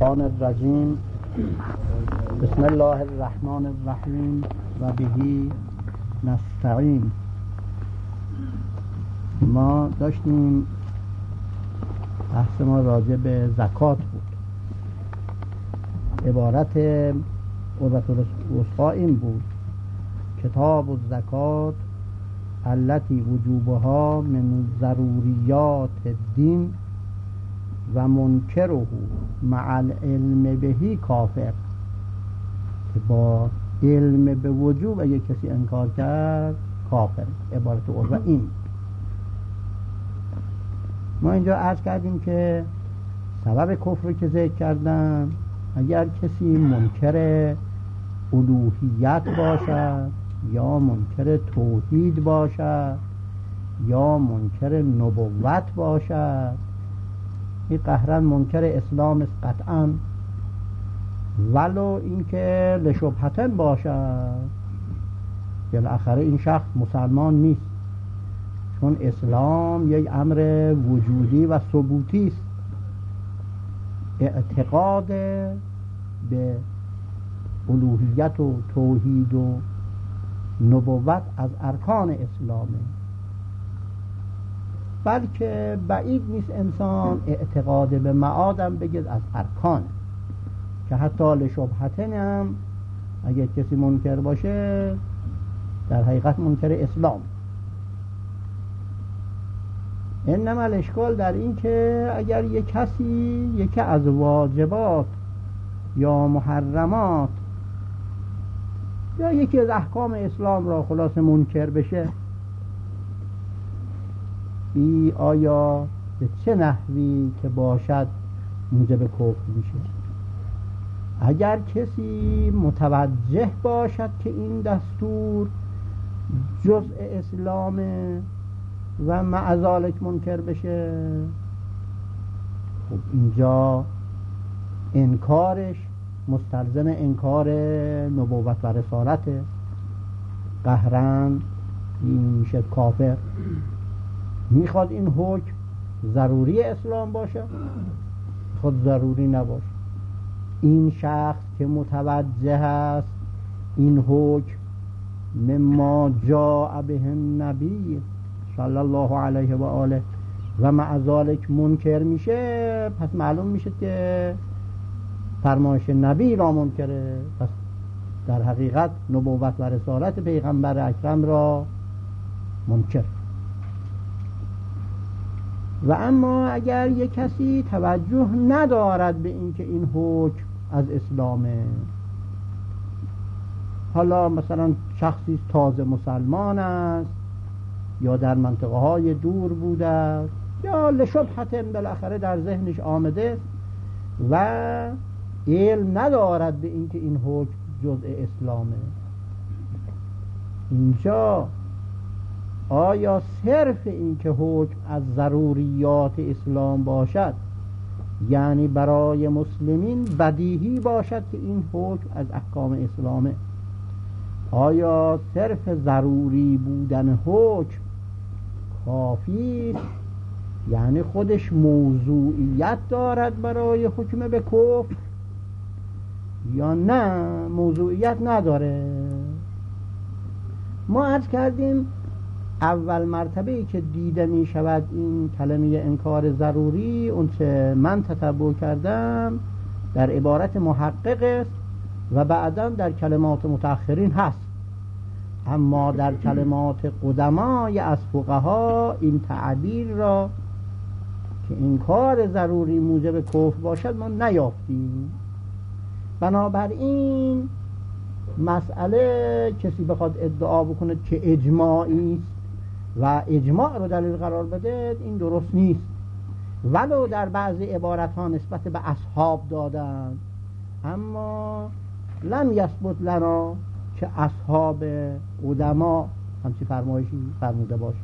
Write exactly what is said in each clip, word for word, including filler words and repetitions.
الشیطان الرجیم. بسم الله الرحمن الرحیم و بهی نستعین. ما داشتیم بحث ما راجع به زکات بود. عبارت عروة الوثقی این بود: کتاب الزکات التی وجوبها من ضروریات الدین و منکره مع العلم بهی کافر. که با علم به وجوب اگه کسی انکار کرد کافر. عبارت عروة این. ما اینجا عرض کردیم که سبب کفر که ذکر کردم، اگر کسی منکر الوهیت باشد یا منکر توحید باشد یا منکر نبوت باشد، این قهرا منکر اسلام است قطعا، ولو اینکه لشبهتن باشد، بالاخره این شخص مسلمان نیست، چون اسلام یک امر وجودی و ثبوتی است. اعتقاد به الوهیت و توحید و نبوت از ارکان اسلامه، بلکه بعید نیست انسان اعتقاد به معادم بگید از ارکانه، که حتی لشبهتن هم اگه کسی منکر باشه در حقیقت منکر اسلام. انما الاشکال در این که اگر یک کسی یکی از واجبات یا محرمات یا یکی از احکام اسلام را خلاص منکر بشه، ای آیا به چه نحوی که باشد موجب کفر میشه؟ اگر کسی متوجه باشد که این دستور جزء اسلامه و مع ذلک منکر بشه، خب اینجا انکارش مستلزم انکار نبوت و رسالته، قهرا این میشه کافر. میخواد این حکم ضروری اسلام باشه، خود ضروری نباشه. این شخص که متوجه است این حکم مما جاء به النبی صلی الله علیه و آله و مع ذلک منکر میشه، پس معلوم میشه که فرمایش نبی را منکره، پس در حقیقت نبوت و رسالت پیغمبر اکرم را منکر. و اما اگر یک کسی توجه ندارد به اینکه این حکم از اسلامه، حالا مثلا شخصی تازه مسلمان است یا در منطقه های دور بوده یا لشبهتن بالاخره در ذهنش آمده و علم ندارد به اینکه این حکم جزء اسلامه، اینجا آیا صرف این که حکم از ضروریات اسلام باشد یعنی برای مسلمین بدیهی باشد که این حکم از احکام اسلامه؟ آیا صرف ضروری بودن حکم کافی یعنی خودش موضوعیت دارد برای حکم به کفر یا نه موضوعیت نداره؟ ما عرض کردیم اول مرتبه ای که دیده می شود این کلمه انکار ضروری، اون چه من تتبع کردم در عبارت محقق است و بعدا در کلمات متأخرین هست، اما در کلمات قدمای از فقها این تعبیر را که انکار ضروری موجب کفر باشد ما نیافتیم. بنابراین مسئله کسی بخواد ادعا بکنه که اجماعی است و اجماع رو دلیل قرار بده، این درست نیست. ولو در بعضی عبارت ها نسبت به اصحاب دادن، اما لم یثبت لنا که اصحاب قدما همچی فرمایشی فرموده باشه.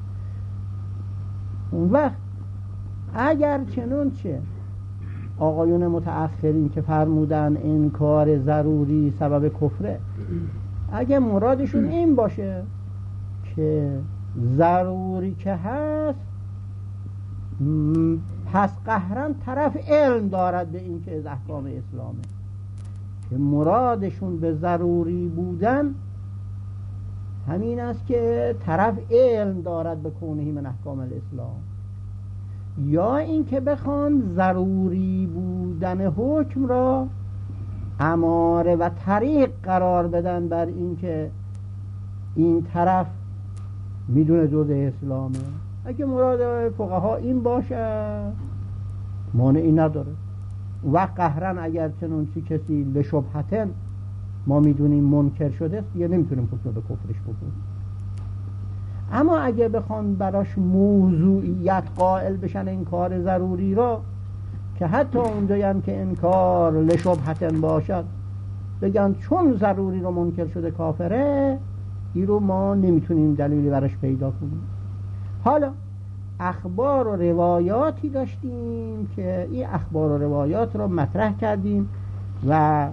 اون وقت اگر چنانچه آقایون متأخرین که فرمودن انکار ضروری سبب کفره، اگه مرادشون این باشه که ضروری که هست پس قهرن طرف علم دارد به این که از احکام اسلامه، که مرادشون به ضروری بودن همین است که طرف علم دارد به کونه من احکام الاسلام، یا اینکه بخوان ضروری بودن حکم را اماره و طریق قرار بدن بر اینکه این طرف میدونه جزء اسلامه. اگه مراد فقها این باشه مانعی نداره. و قهرن اگر چنون چی کسی لشبهتن ما میدونیم منکر شده است دیگه نمیتونیم حکم به کفرش بکنیم. اما اگه بخوان براش موضوعیت قائل بشن این کار ضروری را، که حتی اونجایی هم که این کار لشبهتن باشد بگن چون ضروری رو منکر شده کافره، این رو ما نمیتونیم دلیلی براش پیدا کنیم. حالا اخبار و روایاتی داشتیم که این اخبار و روایات رو مطرح کردیم و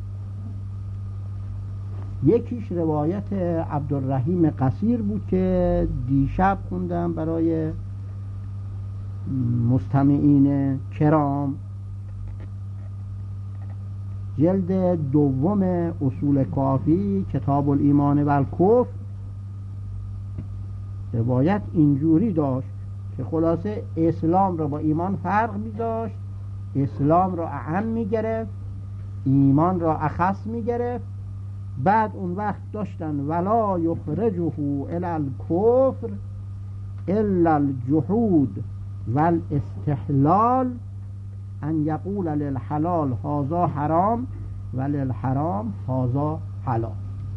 یکیش روایت عبدالرحیم قصیر بود که دیشب خوندم برای مستمعین کرام، جلد دوم اصول کافی کتاب الایمان و الکفر. روایت اینجوری داشت که خلاصه اسلام را با ایمان فرق می داشت، اسلام را اعم می گرفت، ایمان را اخص می گرفت. بعد اون وقت داشتن ولا یخرجه الی الکفر الا الجحود والاستحلال ان یقول للحلال هذا حرام و للحرام هذا حلال.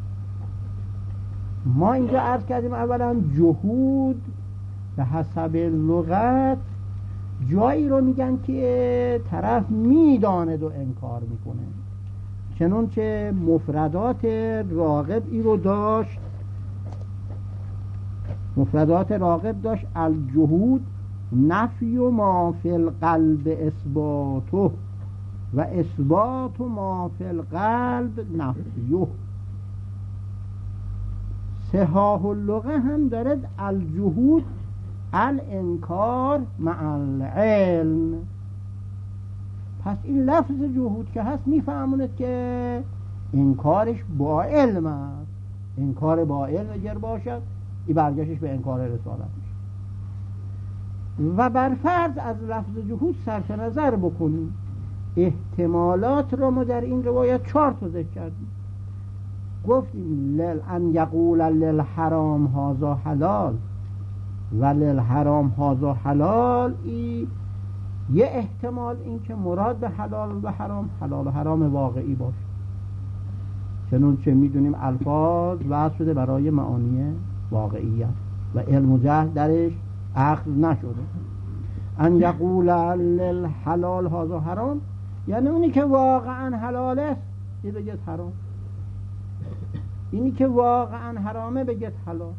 ما اینجا عرض کردیم اولا جهود به حسب لغت جایی رو میگن که طرف میداند و انکار میکنه، چنانچه مفردات راغب ای رو داشت. مفردات راغب داشت الجهود نفی و ما فی القلب اثباته و اثبات ما فی القلب نفیه. صحاح اللغه هم دارد الجهود الانکار مع العلم. پس این لفظ جهود که هست میفهموند که انکارش با علم است. انکار با علم اگر باشد این برگشتش به انکار رسالت میشه. و بر فرض از لفظ جهود صرف نظر بکنیم، احتمالات را ما در این روایت چهار تا ذکر کردیم. گفتیم لل ان یقول للحرام هذا حلال و للحرام هذا حلال، ای یه احتمال این که مراد به حلال و حرام حلال و حرام واقعی باشه، چنانچه میدونیم الفاظ وضع شده برای معانی واقعیت و علم و جهل درش اخذ نشده. ان یقول للحلال هذا حرام یعنی اونی که واقعا حلال است یه بگید حرام، اینی که واقعا حرامه بگید حلال.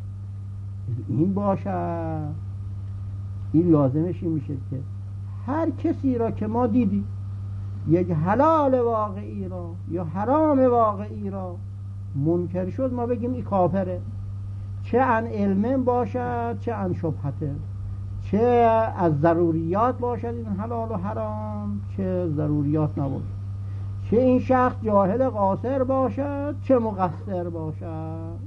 این باشه این لازمش این میشه که هر کسی را که ما دیدی یک حلال واقعی را یا حرام واقعی را منکر شد ما بگیم این کافره، چه عن علم باشد چه عن شبهته، چه از ضروریات باشد این حلال و حرام چه ضروریات نباشد، چه این شخص جاهل قاصر باشد چه مقصر باشد.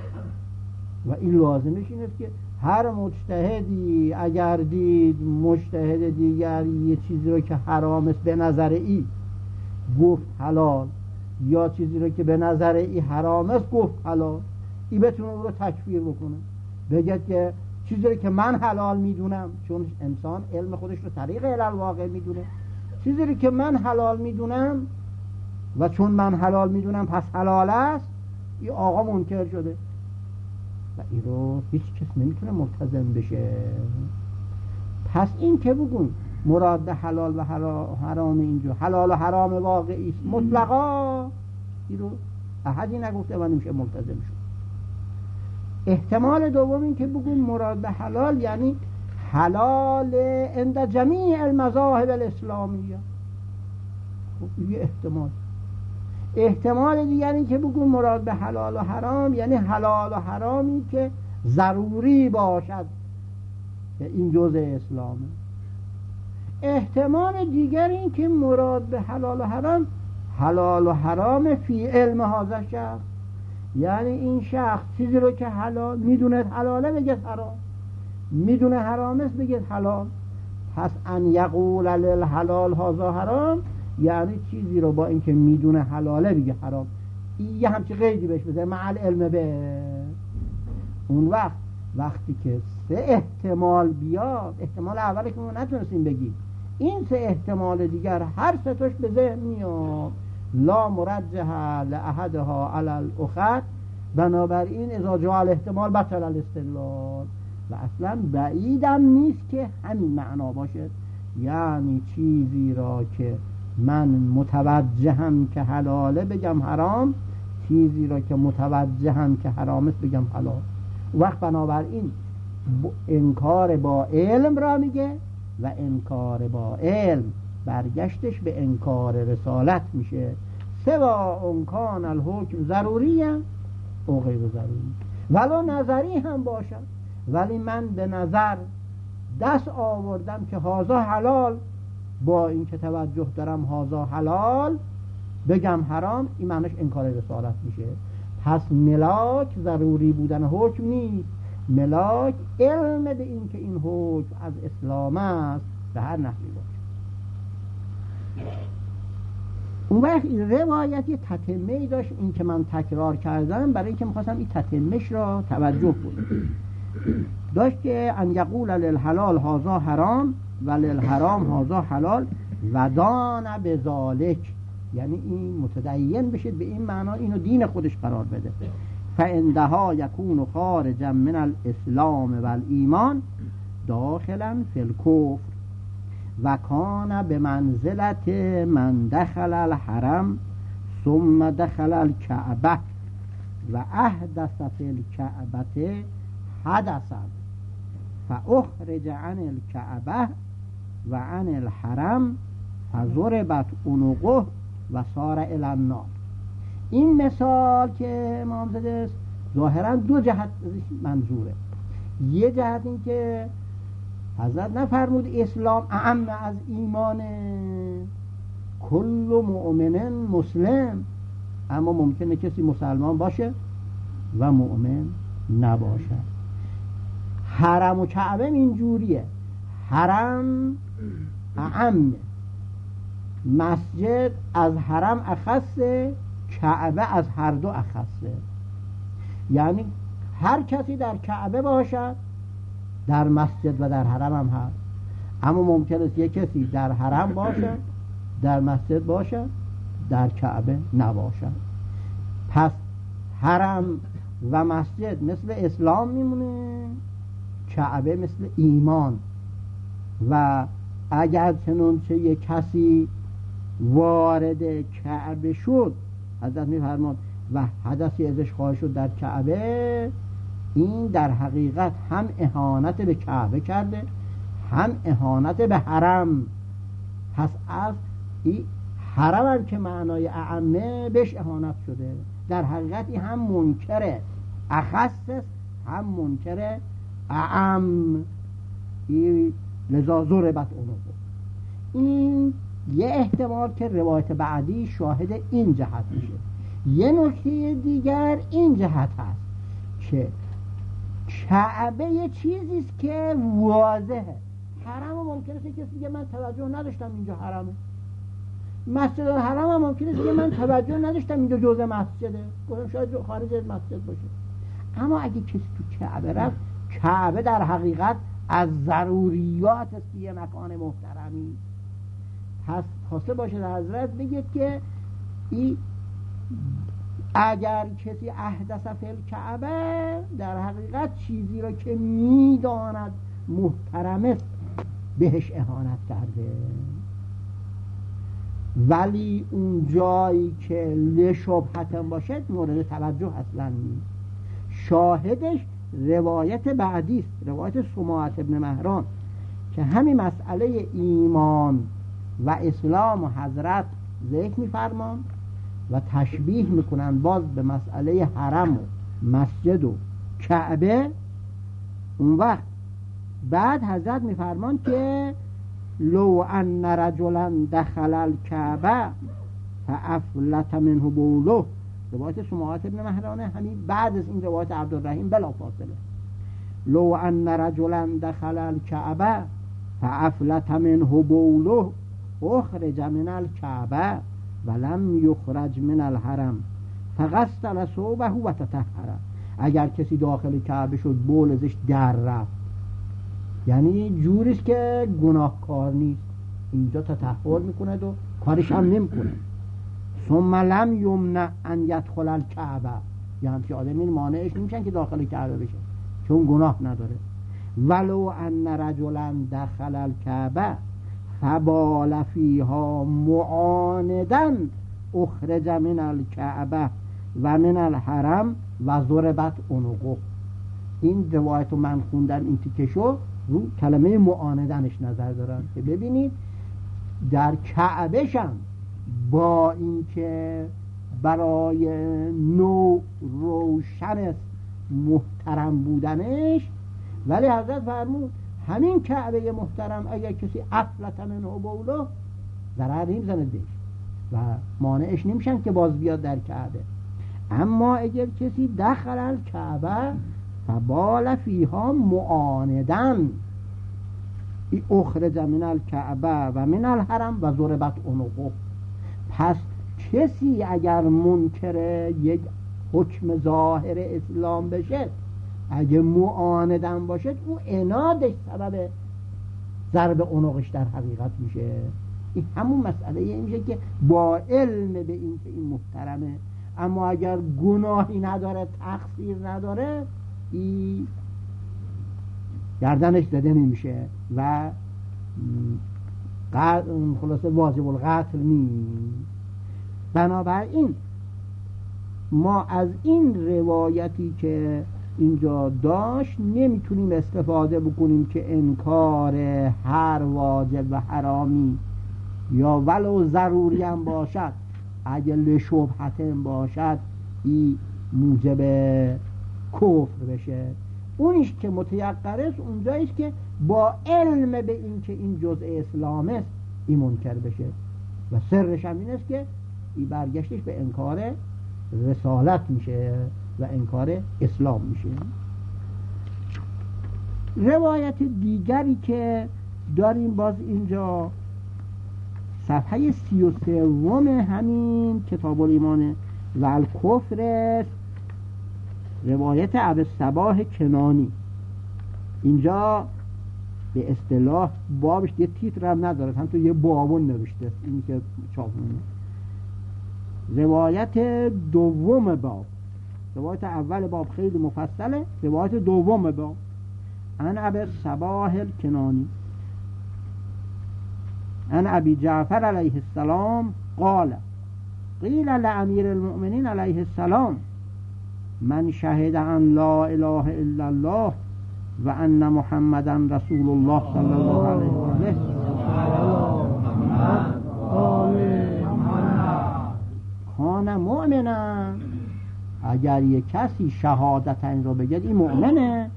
و این لازمش این است که هر مجتهدی اگر دید مجتهد دیگر یه چیزی رو که حرام است به نظر ای گفت حلال، یا چیزی رو که به نظر ای حرام است گفت حلال، ای بتونه اون رو تکفیر بکنه، بگه که چیزی رو که من حلال میدونم، چون انسان علم خودش رو طریق علل واقع میدونه، چیزی رو که من حلال میدونم و چون من حلال میدونم پس حلال است، این آقا منکر شده و این رو هیچ کس نمیتونه ملتزم بشه. پس این که بگون مراد به حلال و حرام اینجا حلال و حرام واقعی است مطلقا، این رو احدی نگفته و نمیشه ملتزم شد. احتمال دوم این که بگون مراد به حلال یعنی حلال عند جمیع المذاهب الاسلامیه، خب یه احتمال. احتمال دیگری که بگون مراد به حلال و حرام یعنی حلال و حرامی که ضروری باشد که این جزء اسلامه. احتمال دیگر این که مراد به حلال و حرام حلال و حرام فی علم هذا شخص، یعنی این شخص چیزی رو که حلال میدونه حلاله بگه حرام، میدونه حرام است بگه حلال. پس ان یقول للحلال هذا حرام، یعنی چیزی رو با اینکه میدونه حلاله بگه حرام. یه همچی قیدی بهش بذاره مع العلم به. اون وقت وقتی که سه احتمال بیاد، احتمال اولی که ما نتونستیم بگیم، این سه احتمال دیگر هر سه تاش به ذهن میاد، لا مرجح لاحدها علی الاخر، بنابراین اذا جاء الاحتمال بطل الاستدلال. و اصلا بعیدم نیست که همین معنا باشه، یعنی چیزی را که من متوجهم که حلاله بگم حرام، چیزی را که متوجهم که حرام است بگم حلال. وقت بنابراین انکار با علم را میگه و انکار با علم برگشتش به انکار رسالت میشه. سوا انکان الحکم ضروری او غیر ضروری، ولو نظری هم باشد، ولی من به نظر دست آوردم که هازا حلال، با این که توجه دارم هازا حلال بگم حرام، این معنیش انکار رسالت میشه. پس ملاک ضروری بودن حکم نیست، ملاک علم به این که این حکم از اسلام است به هر نحوی باشه. اون وقت روایت یه تتمه‌ای داشت، این که من تکرار کردم برای اینکه میخواستم این تتمه‌اش را توجه کنم. داشت که ان یقول للحلال هذا حرام و للحرام هذا حلال و دان بذالک، یعنی این متدین بشه به این معنا، اینو دین خودش قرار بده. فاندها یکون خارجا من الاسلام و الایمان داخلا فی الکفر و کان به منزلت من دخل الحرم ثم دخل الکعبه و احدث فی الکعبه حدثا فاخرج عن الکعبه و عن الحرم فضربت عنقه و صار الی النار. این مثال که امام زده است ظاهرا دو جهت منظوره. یه جهت این که حضرت نفرمود اسلام اعم از ایمان، کل مؤمن مسلم، اما ممکنه کسی مسلمان باشه و مؤمن نباشه. حرم و کعبه اینجوریه، حرم اعم، مسجد از حرم اخصه، کعبه از هر دو اخصه. یعنی هر کسی در کعبه باشد در مسجد و در حرم هم هست، اما ممکن است یک کسی در حرم باشد در مسجد باشد در کعبه نباشد. پس حرم و مسجد مثل اسلام میمونه، کعبه مثل ایمان. و اگر چنانچه یک کسی وارد کعبه شد، حضرت میفرماد و حدثی ازش خواهد شد در کعبه، این در حقیقت هم اهانت به کعبه کرده هم اهانت به حرم. پس از این حرم هم که معنای اعمه بهش اهانت شده، در حقیقت این هم منکره اخص هم منکره اعم، این لذا ضربت عنقه. این یه احتمال که روایت بعدی شاهد این جهت میشه. یه نکته دیگر این جهت هست که کعبه یه چیزیست که واضحه، حرم ممکنه کسی دیگه من توجه نداشتم اینجا حرمه، مسجد الحرم هم ممکنه که من توجه نداشتم اینجا جزء مسجده، گفتم شاید خارج از مسجد باشه. اما اگه کسی تو کعبه رفت، کعبه در حقیقت از ضروریات است یه مکان محترمی. پس خواسته باشه در حضرت بگید که ای اگر کسی احدث فی الکعبه، در حقیقت چیزی را که میداند محترم است بهش اهانت کرده. ولی اون جایی که لشبهتن باشد مورد توجه اصلا نیست. شاهدش روایت بعدی است، روایت سماعت ابن مهران که همین مسئله ایمان و اسلام و حضرت ذکر می‌فرمان و تشبیه میکنن باز به مسئله حرم و مسجد و کعبه. اون وقت بعد حضرت میفرمان که لو ان رجلا دخل الكعبه فافلت منه بوله. روایت سماعت ابن مهرانه همین بعد از این روایت عبدالرحیم بلا فاصله. لو ان رجلا دخل الكعبه فافلت منه بوله اخرج من الكعبه ولم یخرج من الحرم فغسل ثوبه و تطهر. اگر کسی داخل کعبه شد بول ازش در رفت، یعنی جوریست که گناهکار نیست، اینجا تطهر میکنه و کارش هم نمیکنه. ثم لم یمنع ان یدخل الکعبه، یعنی که آدمی مانعش نمیشن که داخل کعبه بشه چون گناه نداره. ولو ان رجلا دخل الکعبه فبال فیها معاندا اخرج من الکعبه و من الحرم و ضربت عنقه. این روایت من خوندم این تیکشو رو کلمه معاندنش نظر دارم که ببینید در کعبه شم با اینکه برای نو روشن محترم بودنش، ولی حضرت فرمود همین کعبه محترم اگر کسی افلت منه بوله ضرر نمیزنه بهش و مانعش نمیشن که باز بیاد در کعبه. اما اگر کسی دخل الکعبه فبال فیها معاندن اخرج من الکعبه و من الحرم و ضربت عنقه. پس کسی اگر منکر یک حکم ظاهر اسلام بشه، اگه معاندن باشد، او عنادش سبب ضرب عنقش در حقیقت میشه. این همون مسئله این میشه که با علم به این که این محترمه، اما اگر گناهی نداره، تقصیر نداره، این گردنش زده نمیشه و خلاصه واجب القتل نیست. بنابراین ما از این روایتی که اینجا داشت نمیتونیم استفاده بکنیم که انکار هر واجب و حرامی یا ولو ضروری هم باشد اگه لشبهت باشد این موجب کفر بشه. اونیش که متیقن است اونجاییست که با علم به این که این جزء اسلام است این منکر بشه و سرش هم این است که این برگشتش به انکار رسالت میشه و انکار اسلام میشه. روایت دیگری که داریم باز اینجا صفحه سی و سوم همین کتاب الایمان و الکفر است، روایت ابوالصباح کنانی. اینجا به اصطلاح بابش یه تیتر هم نداره، هم تو یه بابون نوشته، این که چاپونه. روایت دوم باب، روایت اول باب خیلی مفصله، روایت دوم باب عن ابوالصباح الکنانی عن ابی جعفر علیه السلام قال قیل لامیر المؤمنین علیه السلام من شهد ان لا اله الا الله و ان محمدا رسول الله صلی الله علیه و آله کان مؤمنا. اگر یک کسی شهادت این رو بگه این مؤمنه.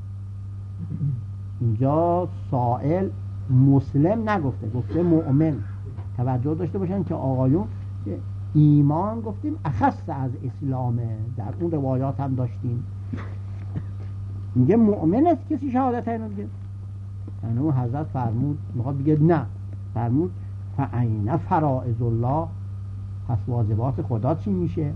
اینجا سائل مسلم نگفته، گفته مؤمن. توجه داشته باشن که آقایون ایمان گفتیم اخص از اسلامه، در اون روایات هم داشتیم میگه مؤمن است کسی شهادت این رو بگه. یعنی حضرت فرمود میخواد بگه نه، فرمود فعین فرائض الله، پس واجبات خدا چی میشه؟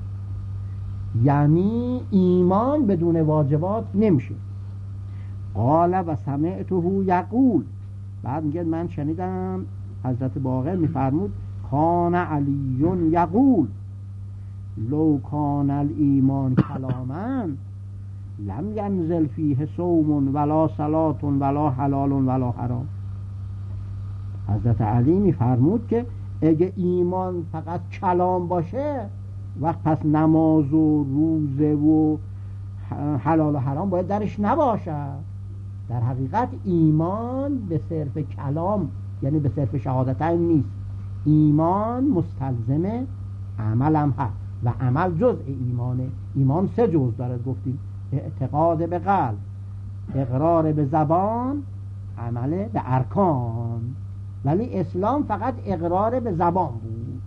یعنی ایمان بدون واجبات نمیشه. قال و سمعته یقول، بعد میگه من شنیدم حضرت باقر میفرمود کان علی یقول لو کان الایمان کلاما لم ینزل فیه صوم ولا صلاة ولا حلال ولا حرام. حضرت علی میفرمود که اگه ایمان فقط کلام باشه وقت پس نماز و روزه و حلال و حرام باید درش نباشد. در حقیقت ایمان به صرف کلام یعنی به صرف شهادتین نیست، ایمان مستلزم عمل هم هست و عمل جزء ایمانه. ایمان سه جزء داره گفتیم، اعتقاد به قلب، اقرار به زبان، عمل به ارکان. ولی اسلام فقط اقرار به زبان بود.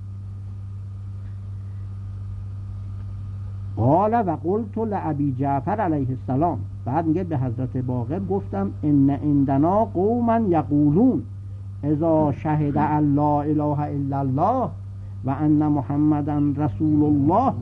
قال و قلت لابی جعفر علیه السلام، بعد میگه به حضرت باقر گفتم ان عندنا قوما یقولون اذا شهد ان لا اله الا الله و ان محمدا رسول الله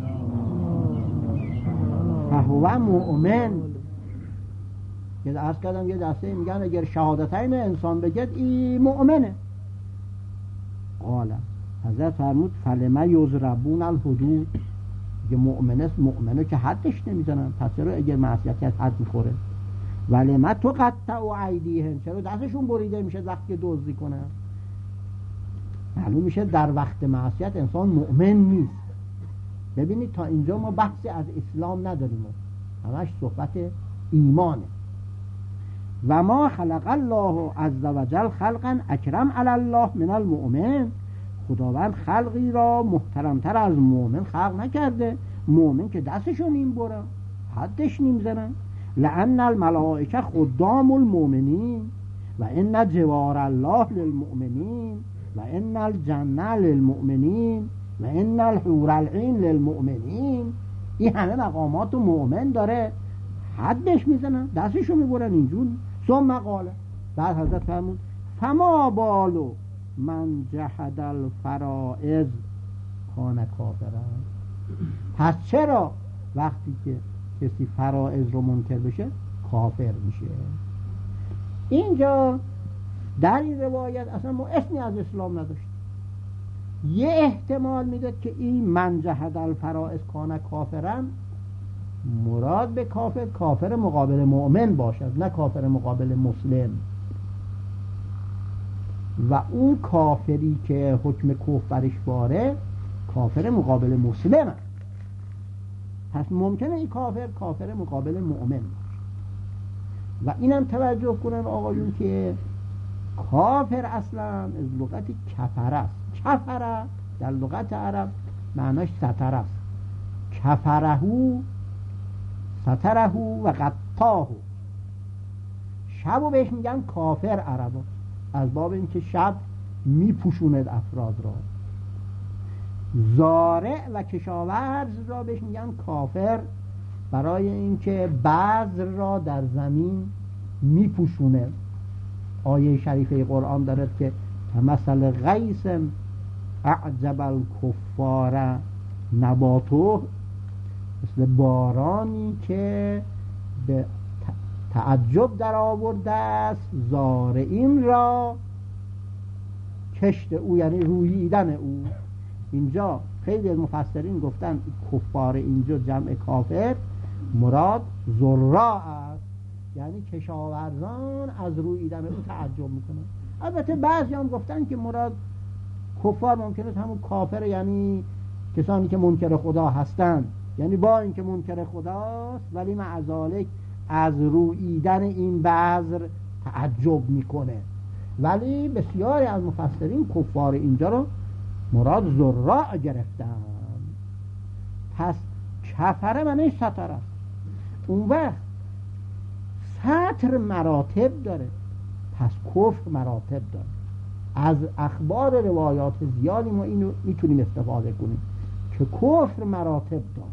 فهو مؤمن. یه عرض کردم یه دسته میگن اگر شهادتین انسان بگد این مؤمنه. قال حضرت فرمود فلما یضربون الحدود، که مؤمن است، مؤمنه که حدش نمیزنن، پس چرا اگر معصیت کرد حد میخوره؟ ولما تقطع ایدیهم، چرا دستشون بریده میشه وقتی دزدی کنن؟ معلوم میشه در وقت معصیت انسان مؤمن نیست. ببینید تا اینجا ما بحثی از اسلام نداریم، همش صحبت ایمانه. و ما خلق الله عز وجل خلقا اکرم علی الله من المؤمن، خداوند خلقی را محترمتر از مؤمن خلق نکرده. مؤمن که دستشون این برن، حدش نمیزنن. لأن الملائکه خدام المؤمنین و ان جوار الله للمؤمنین و ان الجنه للمؤمنین و ان الحور العین للمؤمنین. این همه مقامات و مؤمن داره، حدش میزنن، دستشو میبرن اینجوری. ثم قال، بعد حضرت فرمود فما بالو من جحد الفرائض کان کافرا. پس چرا وقتی که کسی فرائض رو منکر بشه کافر میشه؟ اینجا در این روایت اصلا ما اسمی از اسلام نداشت. یه احتمال میداد که این من جحد الفرائض کان کافرا مراد به کافر کافر مقابل مؤمن باشد، نه کافر مقابل مسلم. و اون کافری که حکم کفر برش باره کافر مقابل مسلم هست. پس ممکنه این کافر کافر مقابل مؤمن باشه. و اینم توجه کنن آقایون که کافر اصلا از لغت کفر است. کفر در لغت عرب معناش ستر است. کفرهو سترهو و قطاهو. شبو بهش میگن کافر عربا، از باب اینکه شب میپوشوند افراد را. زارع و کشاورز را بهش میگن کافر برای اینکه بذر را در زمین میپوشونه. آیه شریفه قرآن دارد که مثل غیث اعجب الکفار نباتو، مثل بارانی که به تعجب در آورده است زارعین را کشت او، یعنی روییدن او. اینجا خیلی از مفسرین گفتن کفار اینجا جمع کافر مراد زراع است، یعنی کشاورزان از روییدن او تعجب میکنن. البته بعضی هم گفتن که مراد کفار ممکنه همون کافر، یعنی کسانی که منکر خدا هستند، یعنی با اینکه منکر خداست ولی معذالک از روییدن این بذر تعجب میکنه. ولی بسیاری از مفسرین کفار اینجا رو مراد زراع گرفتن. پس کفره معنی ستر است. اون وقت ستر مراتب داره، پس کفر مراتب داره. از اخبار روایات زیادی ما اینو میتونیم استفاده کنیم که کفر مراتب داره.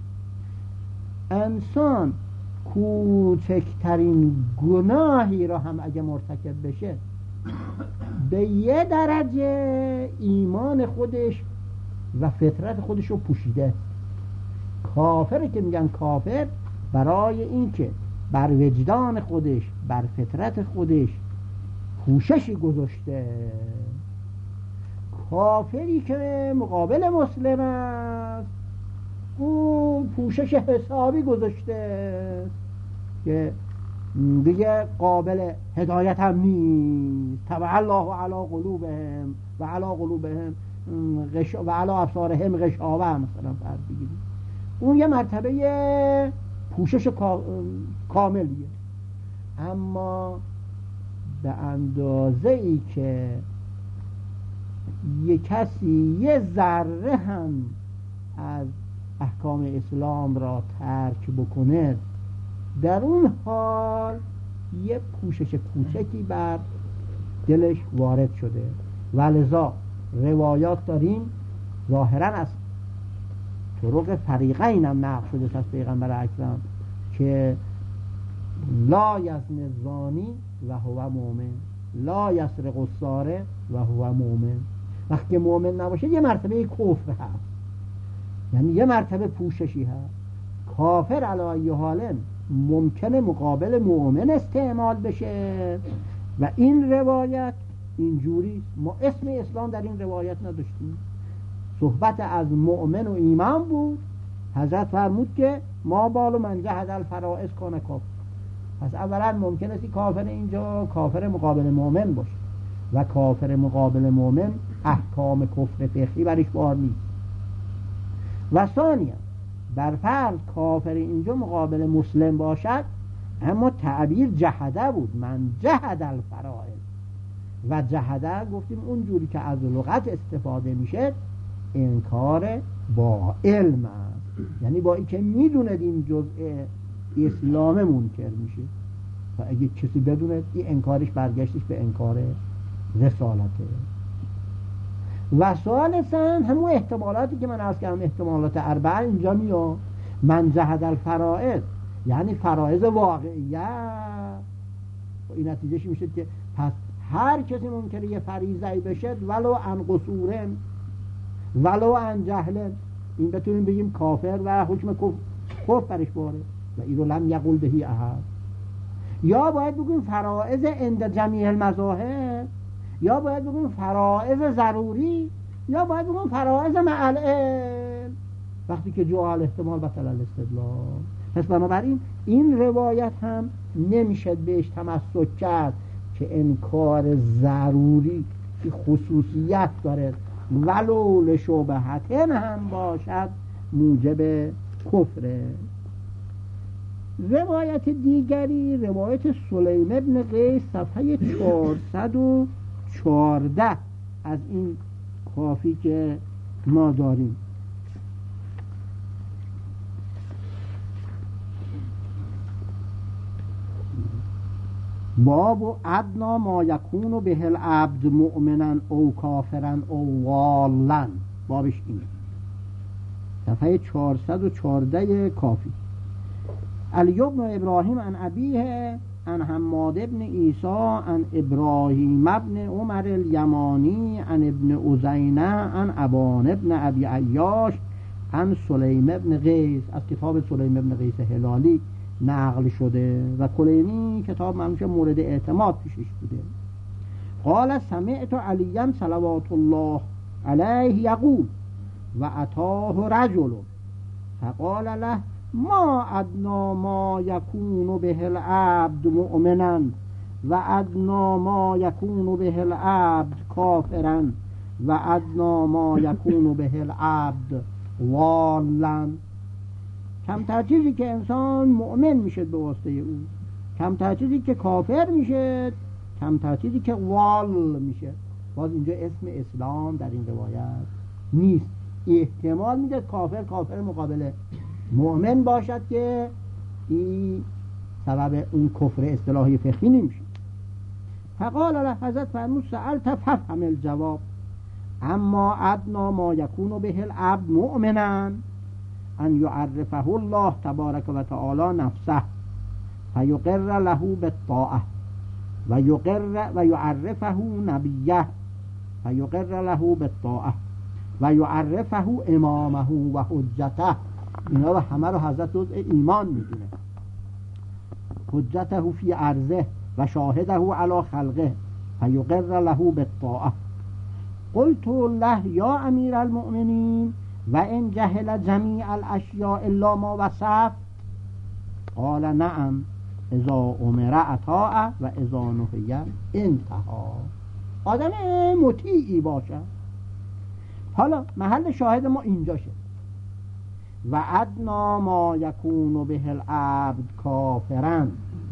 انسان کوچکترین گناهی را هم اگه مرتکب بشه به یه درجه ایمان خودش و فطرت خودش رو پوشیده. کافر که میگن کافر برای اینکه بر وجدان خودش، بر فطرت خودش پوششی گذاشته. کافری که مقابل مسلم است اون پوشش حسابی گذاشته که دیگه قابل هدایت هم نیست. تبع الله علی قلوبهم و علی قلوبهم غش و علی ابصارهم غشاوه مثلا فرض بگیرید. اون یه مرتبه پوشش کاملیه. اما به اندازه ای که یه کسی یه ذره هم از احکام اسلام را ترک بکنه، در اون حال یه پوشش کوچکی بر دلش وارد شده. ولذا روایات داریم ظاهرا از طرق فریقین هم نقل شده از پیغمبر اکرم که لا یزن الزانی و هو مؤمن، لا یسرق السارق و هو مؤمن. وقتی مؤمن نباشه یه مرتبه کفر هست، یعنی یه مرتبه پوششی هست. کافر علی حال ممکنه مقابل مؤمن استعمال بشه و این روایت اینجوری، ما اسم اسلام در این روایت نداشتیم، صحبت از مؤمن و ایمان بود. حضرت فرمود که ما بالو من جهد الفرائض کنه کافر. پس اولا ممکن است کافر اینجا کافر مقابل مؤمن باشه و کافر مقابل مؤمن احکام کفر فقهی برش بار نیست. و ثانیا بر فرض کافر اینجا مقابل مسلم باشد، اما تعبیر جهده بود، من جهد الفرائض. و جهده گفتیم اونجوری که از لغت استفاده میشه انکار با علم است، یعنی با این که میدوند این جزء اسلام منکر میشه و اگه کسی بدونه این انکارش برگشتش به انکار رسالته. و ثالثاً همون احتمالاتی که من عرض کردم، احتمالات اربعه اینجا میاد. من جهد الفرائض یعنی فرائض واقعیه، این نتیجهش میشه که پس هر کسی ممکنه یه فریضه‌ای بشه ولو عن قصور ولو عن جهل، این بتونیم بگیم کافر و حکم کفر برش باره و این رو لم یقل بهی احد. یا باید بگیم فرائض عند جمیع المذاهب، یا باید بگیم فرائض ضروری، یا باید بگیم فرائض مع العلم، وقتی که جعل احتمال بطل الاستدلال. پس بنابراین این روایت هم نمیشه بهش تمسک کرد که انکار ضروری که خصوصیت داره ولو لشبهتن هم باشد موجب کفره. روایت دیگری روایت سلیم بن قیس صفحه چهارصد و چهارده از این کافی که ما داریم. باب ادنا ما یکون به العبد مؤمنا او کافرا او والا، بابش اینه، صفحه چهارصد و چهارده کافی. علی بن ابراهیم عن ابیه عن حماد بن عیسی عن ابراهیم بن عمر الیمانی عن ابن ازینه عن ابان بن ابی عیاش عن سلیم بن قیس، از کتاب سلیم بن قیس هلالی نقل شده و کلینی کتاب منوش مورد اعتماد پیشش بوده. قال سمعت علیم صلوات الله علیه یقول و اتاه رجل فقال له ما ادنا ما یکون به العبد مؤمنا و ادنا ما یکون به العبد کافرا و ادنا ما یکون به العبد والا. کمتر چیزی که انسان مؤمن میشه به واسطه او، کمتر چیزی که کافر میشه، کمتر چیزی که وال میشه. باز اینجا اسم اسلام در این روایت نیست. احتمال میده کافر کافر مقابل مؤمن باشد که این سبب اون کفر اصطلاحی فقهی نمیشه. فقال له، حضرت فرمود سألت ففهم الجواب اما ادنا ما یکون به العبد مؤمنا ان یعرفه الله تبارک و تعالی نفسه فیقر له بالطاعه و یقر و یعرفه نبیه فیقر له بالطاعه و یعرفه امامه و حجته. اینا رو همه رو حضرت ایمان میدونه. حجته فی عرضه و شاهده علی خلقه فیقر له بالطاعه. قلت له یا امیر المؤمنین و ان جهل جمیع الاشیاء الا ما وصف؟ قال نعم اذا امر اطاع و اذا نهی انتهى. آدم مطیعی باشه. حالا محل شاهد ما اینجا شد. و ادنا ما یکون به العبد کافرا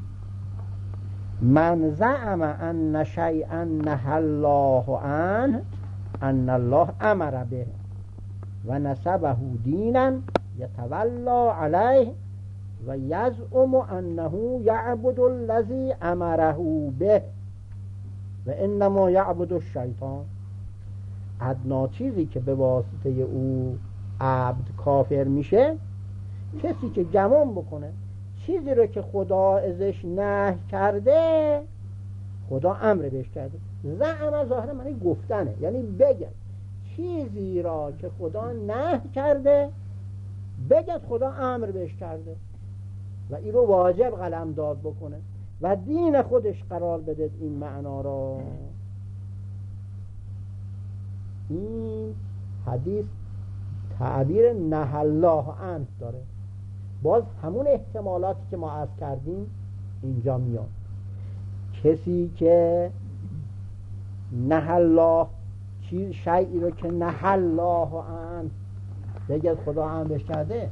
من زعم ان شیئا نهى الله عنه ان الله امر به و نسبه دینا یتولا علیه و یزعم انه یعبد الذی امره به و انما یعبد الشیطان. ادنا چیزی که به واسطه او عبد کافر میشه، کسی که گمان بکنه چیزی رو که خدا ازش نهی کرده خدا امر بهش کرده. زعم ظاهر معنی گفتنه، یعنی بگه چیزی را که خدا نهی کرده بگه خدا امر بهش کرده و این رو واجب قلم داد بکنه و دین خودش قرار بده این معنا را. این حدیث تعبیر نهی الله عنه داره. باز همون احتمالاتی که ما عرض کردیم اینجا میاد. کسی که نهی الله چیز شیئی رو که نهی الله عنه بگه خدا امرش کرده،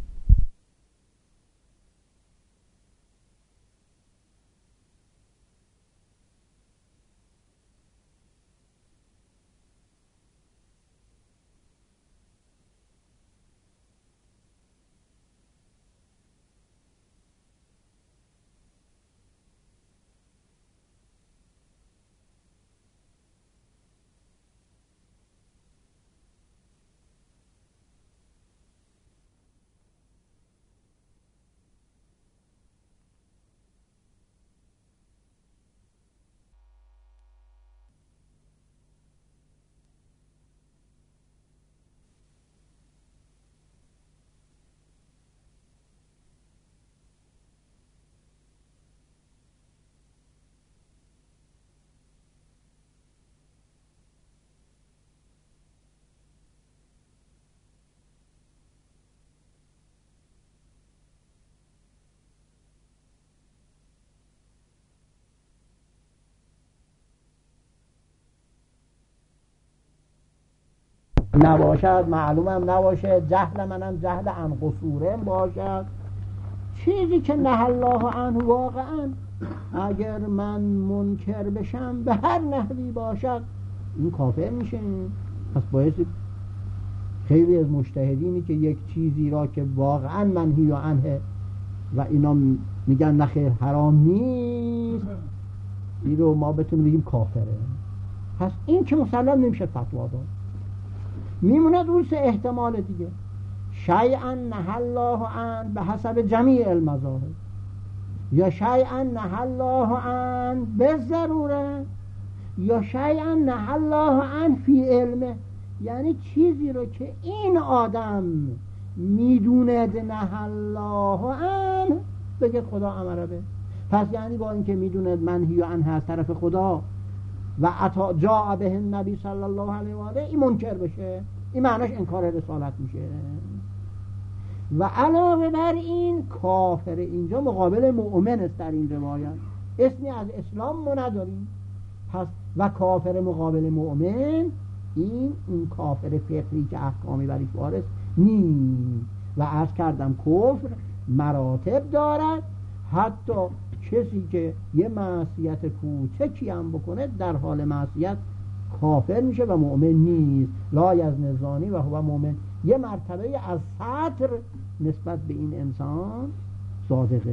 نباشد، معلومم نباشه، جهل منم جهل عن قصورم باشد، چیزی که نهی الله عنه واقعا اگر من منکر بشم به هر نحوی باشد این کافر میشه. پس باید خیلی از مجتهدینی که یک چیزی را که واقعا منهی عنه و اینا میگن نخیر حرام نیست، این رو ما بتونیم بگیم کافره. پس این که مسلم نمیشه فتوا داد. میمونه دو سه احتمال دیگه. شیئا نهی الله عنه به حسب جمیع المذاهب، یا شیئا نهی الله عنه به ضروره، یا شیئا نهی الله عنه فی علمه، یعنی چیزی رو که این آدم میدونه نهی الله عنه بگه خدا امره به. پس یعنی با اینکه میدونه منهی عنه از طرف خدا و عطا جاء به النبی صلی الله علیه و آله این منکر بشه، این معنیش انکار رسالت میشه. و علاوه بر این کافر اینجا مقابل مؤمن است. در این روایت اسمی از اسلام ما نداریم. پس و کافر مقابل مؤمن این اون کافر فقهی که احکامی بریش وارد نیست. و عرض کردم کفر مراتب دارد، حتی کسی که یه معصیت کوچکی هم بکنه در حال معصیت کافر میشه و مؤمن نیست. لا یزنی زانی و هو مؤمن، یه مرتبه از سطر نسبت به این انسان صادقه.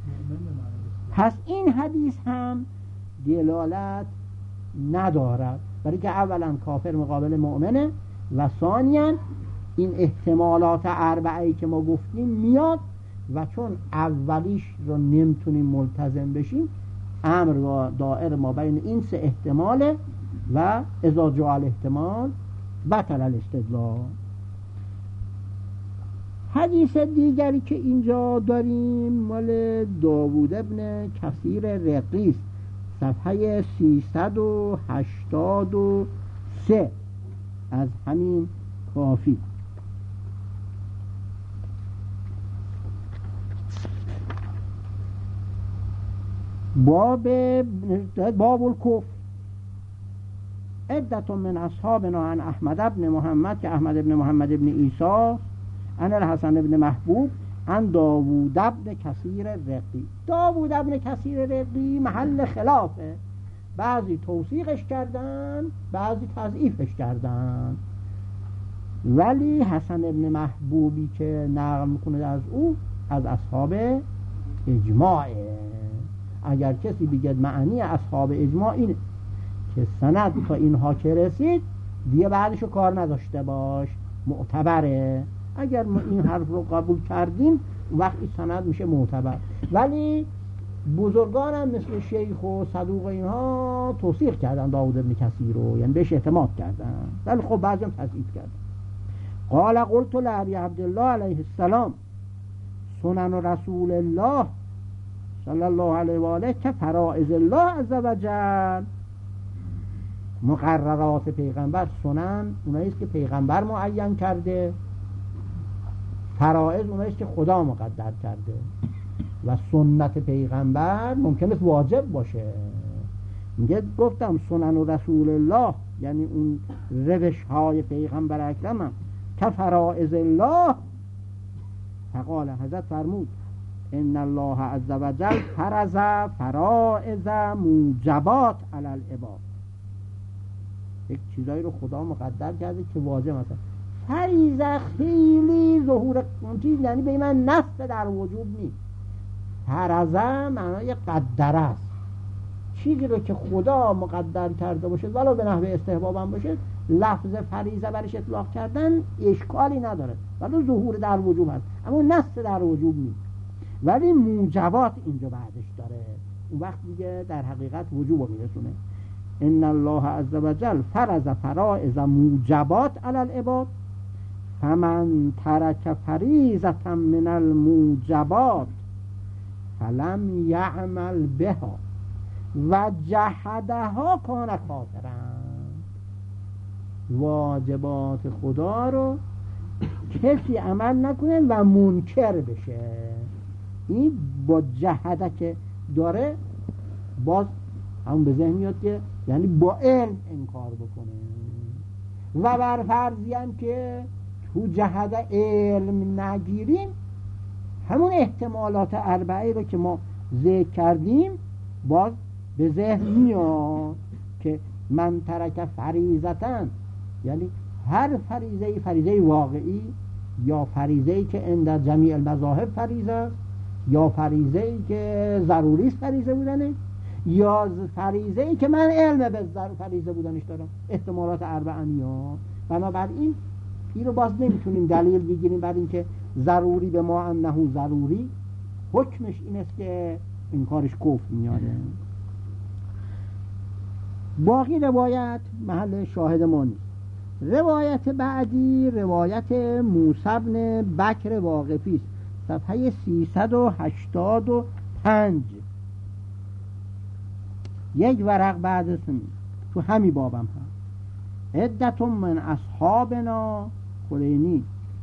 پس این حدیث هم دلالت ندارد، برای که اولا کافر مقابل مؤمنه و ثانیا این احتمالات اربعه‌ای که ما گفتیم میاد و چون اولیش رو نمیتونیم ملتزم بشیم، امر و دائر ما بین این سه احتماله و اذا جاء الاحتمال بطل الاستدلال. حدیث دیگری که اینجا داریم مال داوود ابن کثیر رقی است، صفحه سیصد و هشتاد و سه از همین کافی. باب باب الکفر. عدت من اصحابنا عن احمد ابن محمد که احمد ابن محمد ابن عیسی عن الحسن ابن محبوب عن داوود ابن کثیر رقی. داوود ابن کثیر رقی محل خلافه، بعضی توثیقش کردن بعضی تضعیفش کردن، ولی حسن ابن محبوبی که نقل میکنه از او از اصحاب اجماعه. اگر کسی بگه معنی اصحاب اجماع اینه که سند تا اینها که رسید دیگه بعدشو کار نداشته باش، معتبره. اگر ما این حرف رو قبول کردیم وقتی سند میشه معتبر. ولی بزرگان هم مثل شیخ و صدوق اینها توصیق کردن داود بن کثیر رو، یعنی بهش اعتماد کردن، ولی خب بعضی هم تضعیف کردن. قال قلت لابی عبدالله علیه السلام سنن رسول الله صلی الله علیه و آله که فرائض الله عز و جل. مقررات پیغمبر، سنن اوناییست که پیغمبر معین کرده، فرائض اوناییست که خدا مقدر کرده، و سنت پیغمبر ممکنه واجب باشه. میگه گفتم سنن رسول الله یعنی اون روش های پیغمبر اکرم که فرائض الله. فقال حضرت فرمود ان الله عز و جل فرض فرائض موجبات علی العباد. یک چیزایی رو خدا مقدر کرده که واجب مثلا فریضه خیلی ظهور چیز، یعنی به من نصب در وجوب نیست. فرضه معنای قدره است، چیزی رو که خدا مقدر کرده باشه ولو به نحو استحباب هم باشه، لفظ فریضه برش اطلاق کردن اشکالی نداره، ولی ظهور در وجوب هست، اما نصب در وجوب نیست. ولی موجبات اینجا بعدش داره، اون وقت دیگه در حقیقت وجوب رو میرسونه. ان الله عز و جل فرض فرائض موجبات علی العباد فمن ترک فریضة من الموجبات فلم یعمل بها و جحدها کان کافرا. واجبات خدا رو کسی عمل نکنه و منکر بشه، این با جحده که داره باز همون به ذهن میاد که یعنی با علم انکار بکنه. و بر فرضی هم که تو جهد علم نگیریم، همون احتمالات اربعه رو که ما ذکر کردیم باز به ذهن میاد که من ترک فریضتن، یعنی هر فریضه فریضه واقعی، یا فریضه‌ای که عند جمیع المذاهب فریضه است، یا فریضه‌ای که ضروری است فریضه بودنه، یا فریضه‌ای که من علم به فریضه بودنش دارم. احتمالات اربعه میاد. بنابراین این رو باز نمیتونیم دلیل بگیریم بر اینکه ضروری به ما انه ضروری حکمش این است که این کارش کفر میاره. باقی روایت محل شاهد ما نیست. روایت بعدی روایت موسی بن بکر واقفی است، صفحه سیصد و هشتاد و پنج، یک ورق بعد اسم تو همین بابم هست. عدتون من اصحابنا کلینی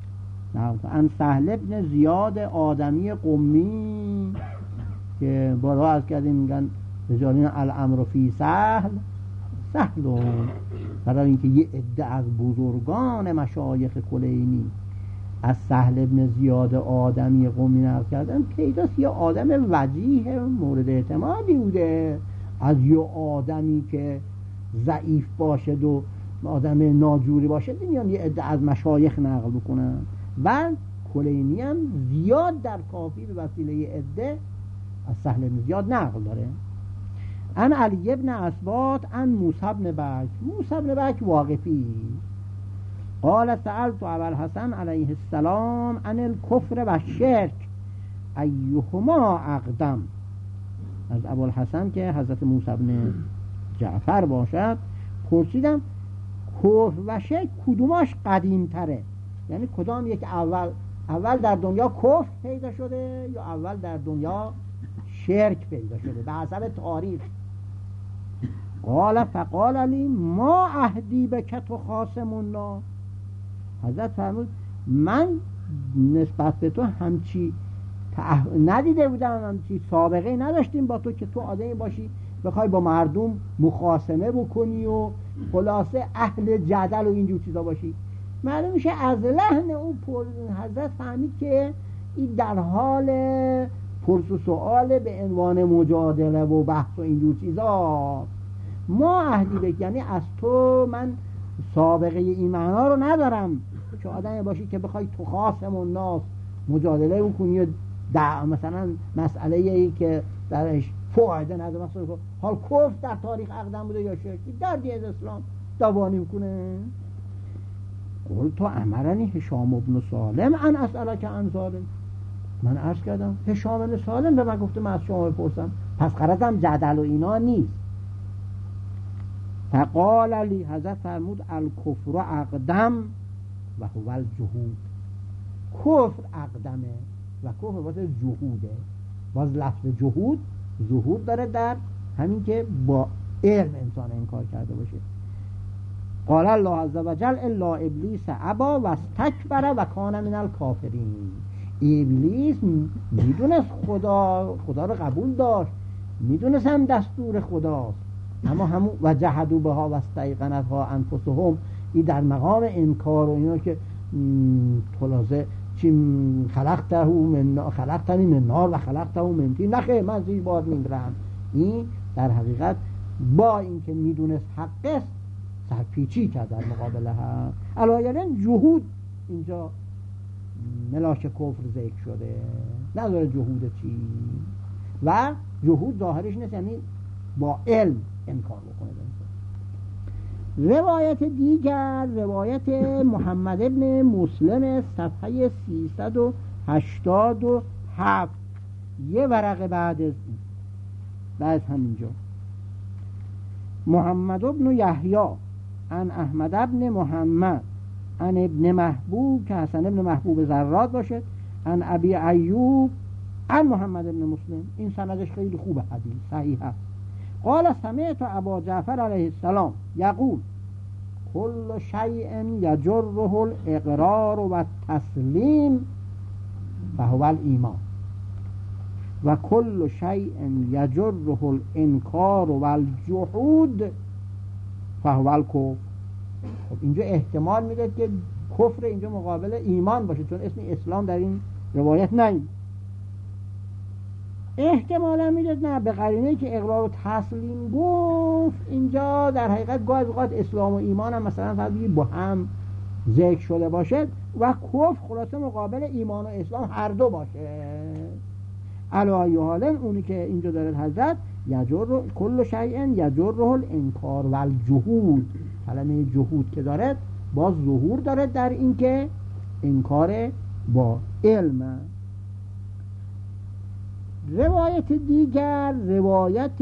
ان سهل بن زیاد آدمی قمی که بارها از کردیم میگن رجالین الامر فی سهل سهل، برای اینکه یه عده از بزرگان مشایخ کلینی از سهل بن زیاد آدمی قمی نقل کردن، پیداست یه آدم وجیه مورد اعتمادی بوده، از یه آدمی که ضعیف باشه و آدم ناجوری باشه نمیان یه عده از مشایخ نقل بکنن. و کلینی هم زیاد در کافی به وسیله عده از سهل بن زیاد نقل داره. ان علی ابن اسباط ان موسی بن بکر، موسی بن بکر واقفی. قال سألت ابوالحسن علیه السلام عن الکفر و شرک ایهما اقدم. از ابوالحسن که حضرت موسی بن جعفر باشد پرسیدم کفر و شرک کدوماش قدیم تره، یعنی کدام یک اول اول در دنیا کفر پیدا شده یا اول در دنیا شرک پیدا شده به حسب تاریخ. قال فقال علی ما عهدی بک تو خاصم الله. حضرت فرمود من نسبت به تو همچی ندیده بودم، همچی سابقه نداشتیم با تو که تو آدمی باشی بخوای با مردم مخاصمه بکنی و خلاصه اهل جدل و اینجور چیزا باشی. معلوم میشه از لحن اون حضرت فهمید که این در حال پرس و سؤال به عنوان مجادله و بحث و اینجور چیزا. ما عهدی بک یعنی از تو من سابقه این معنا رو ندارم که آدمی باشی که بخوای تو خاصم الناس مجادله بکنی و مثلا مسئله ای که درش فایده نداره. مثلا حال کفر در تاریخ اقدم بوده یا شرکی در دین اسلام دوانی میکنه. قلت امرنی هشام ابن سالم ان اسالک عن ذلک، من عرض کردم هشام ابن سالم به من گفته من از شما بپرسم، پس غرضم جدل و اینا نیست. فقال علی، حضرت فرمود الکفر اقدم و هو الجهود، کفر اقدمه و کفر واسه جهوده. باز لفظ جهود ظهور داره در همین که با علم انسان انکار کرده باشه. قال الله عز وجل الا ابلیس ابا و استکبر و کان من الکافرین. ابلیس میدونست خدا خدا رو قبول داشت، میدونست هم دستور خداست، اما همون و جحدوا بها و استیقنتها انفسهم، این در مقام انکار و اینا که خلاصه چی خلقته من خلقتنی من نار و خلقته من طین، نخیر من زیر بار میبرم. این در حقیقت با اینکه میدونست حق است سرپیچی کرد در مقابل هم. علایرن جهود اینجا ملاک کفر ذکر شده، نداره جهود چی، و جهود ظاهرش نیست یعنی با علم انکار بکنه. روایت دیگر روایت محمد ابن مسلم صفحه سیصد و هشتاد و هفت، یه ورقه بعد از این، بعد همینجا محمد ابن یحیی عن احمد ابن محمد عن ابن محبوب که حسن ابن محبوب زراد باشد، عن ابی ایوب عن محمد ابن مسلم. این سندش خیلی خوبه، حدیث صحیح است. قال سمعت ابا جعفر علیه السلام یقول کل شیء یجره الاقرار و التسلیم فهو الایمان و کل شیء یجره الانکار و الجحود فهو الکفر. خب اینجا احتمال میده که کفر اینجا مقابل ایمان باشه، چون اسم اسلام در این روایت نیست. احتمالا میده نه، به قرینه که اقرار و تسلیم گفت اینجا در حقیقت گاهی اوقات اسلام و ایمان هم مثلا فرض با هم ذکر شده باشه و کفر خلاصه مقابل ایمان و اسلام هر دو باشه. علی حال اونی که اینجا داره حضرت یجر کل شیء یجره الانکار و الجحود، کلمه جهود که داره باز ظهور داره در این که انکار با علم. روایت دیگر روایت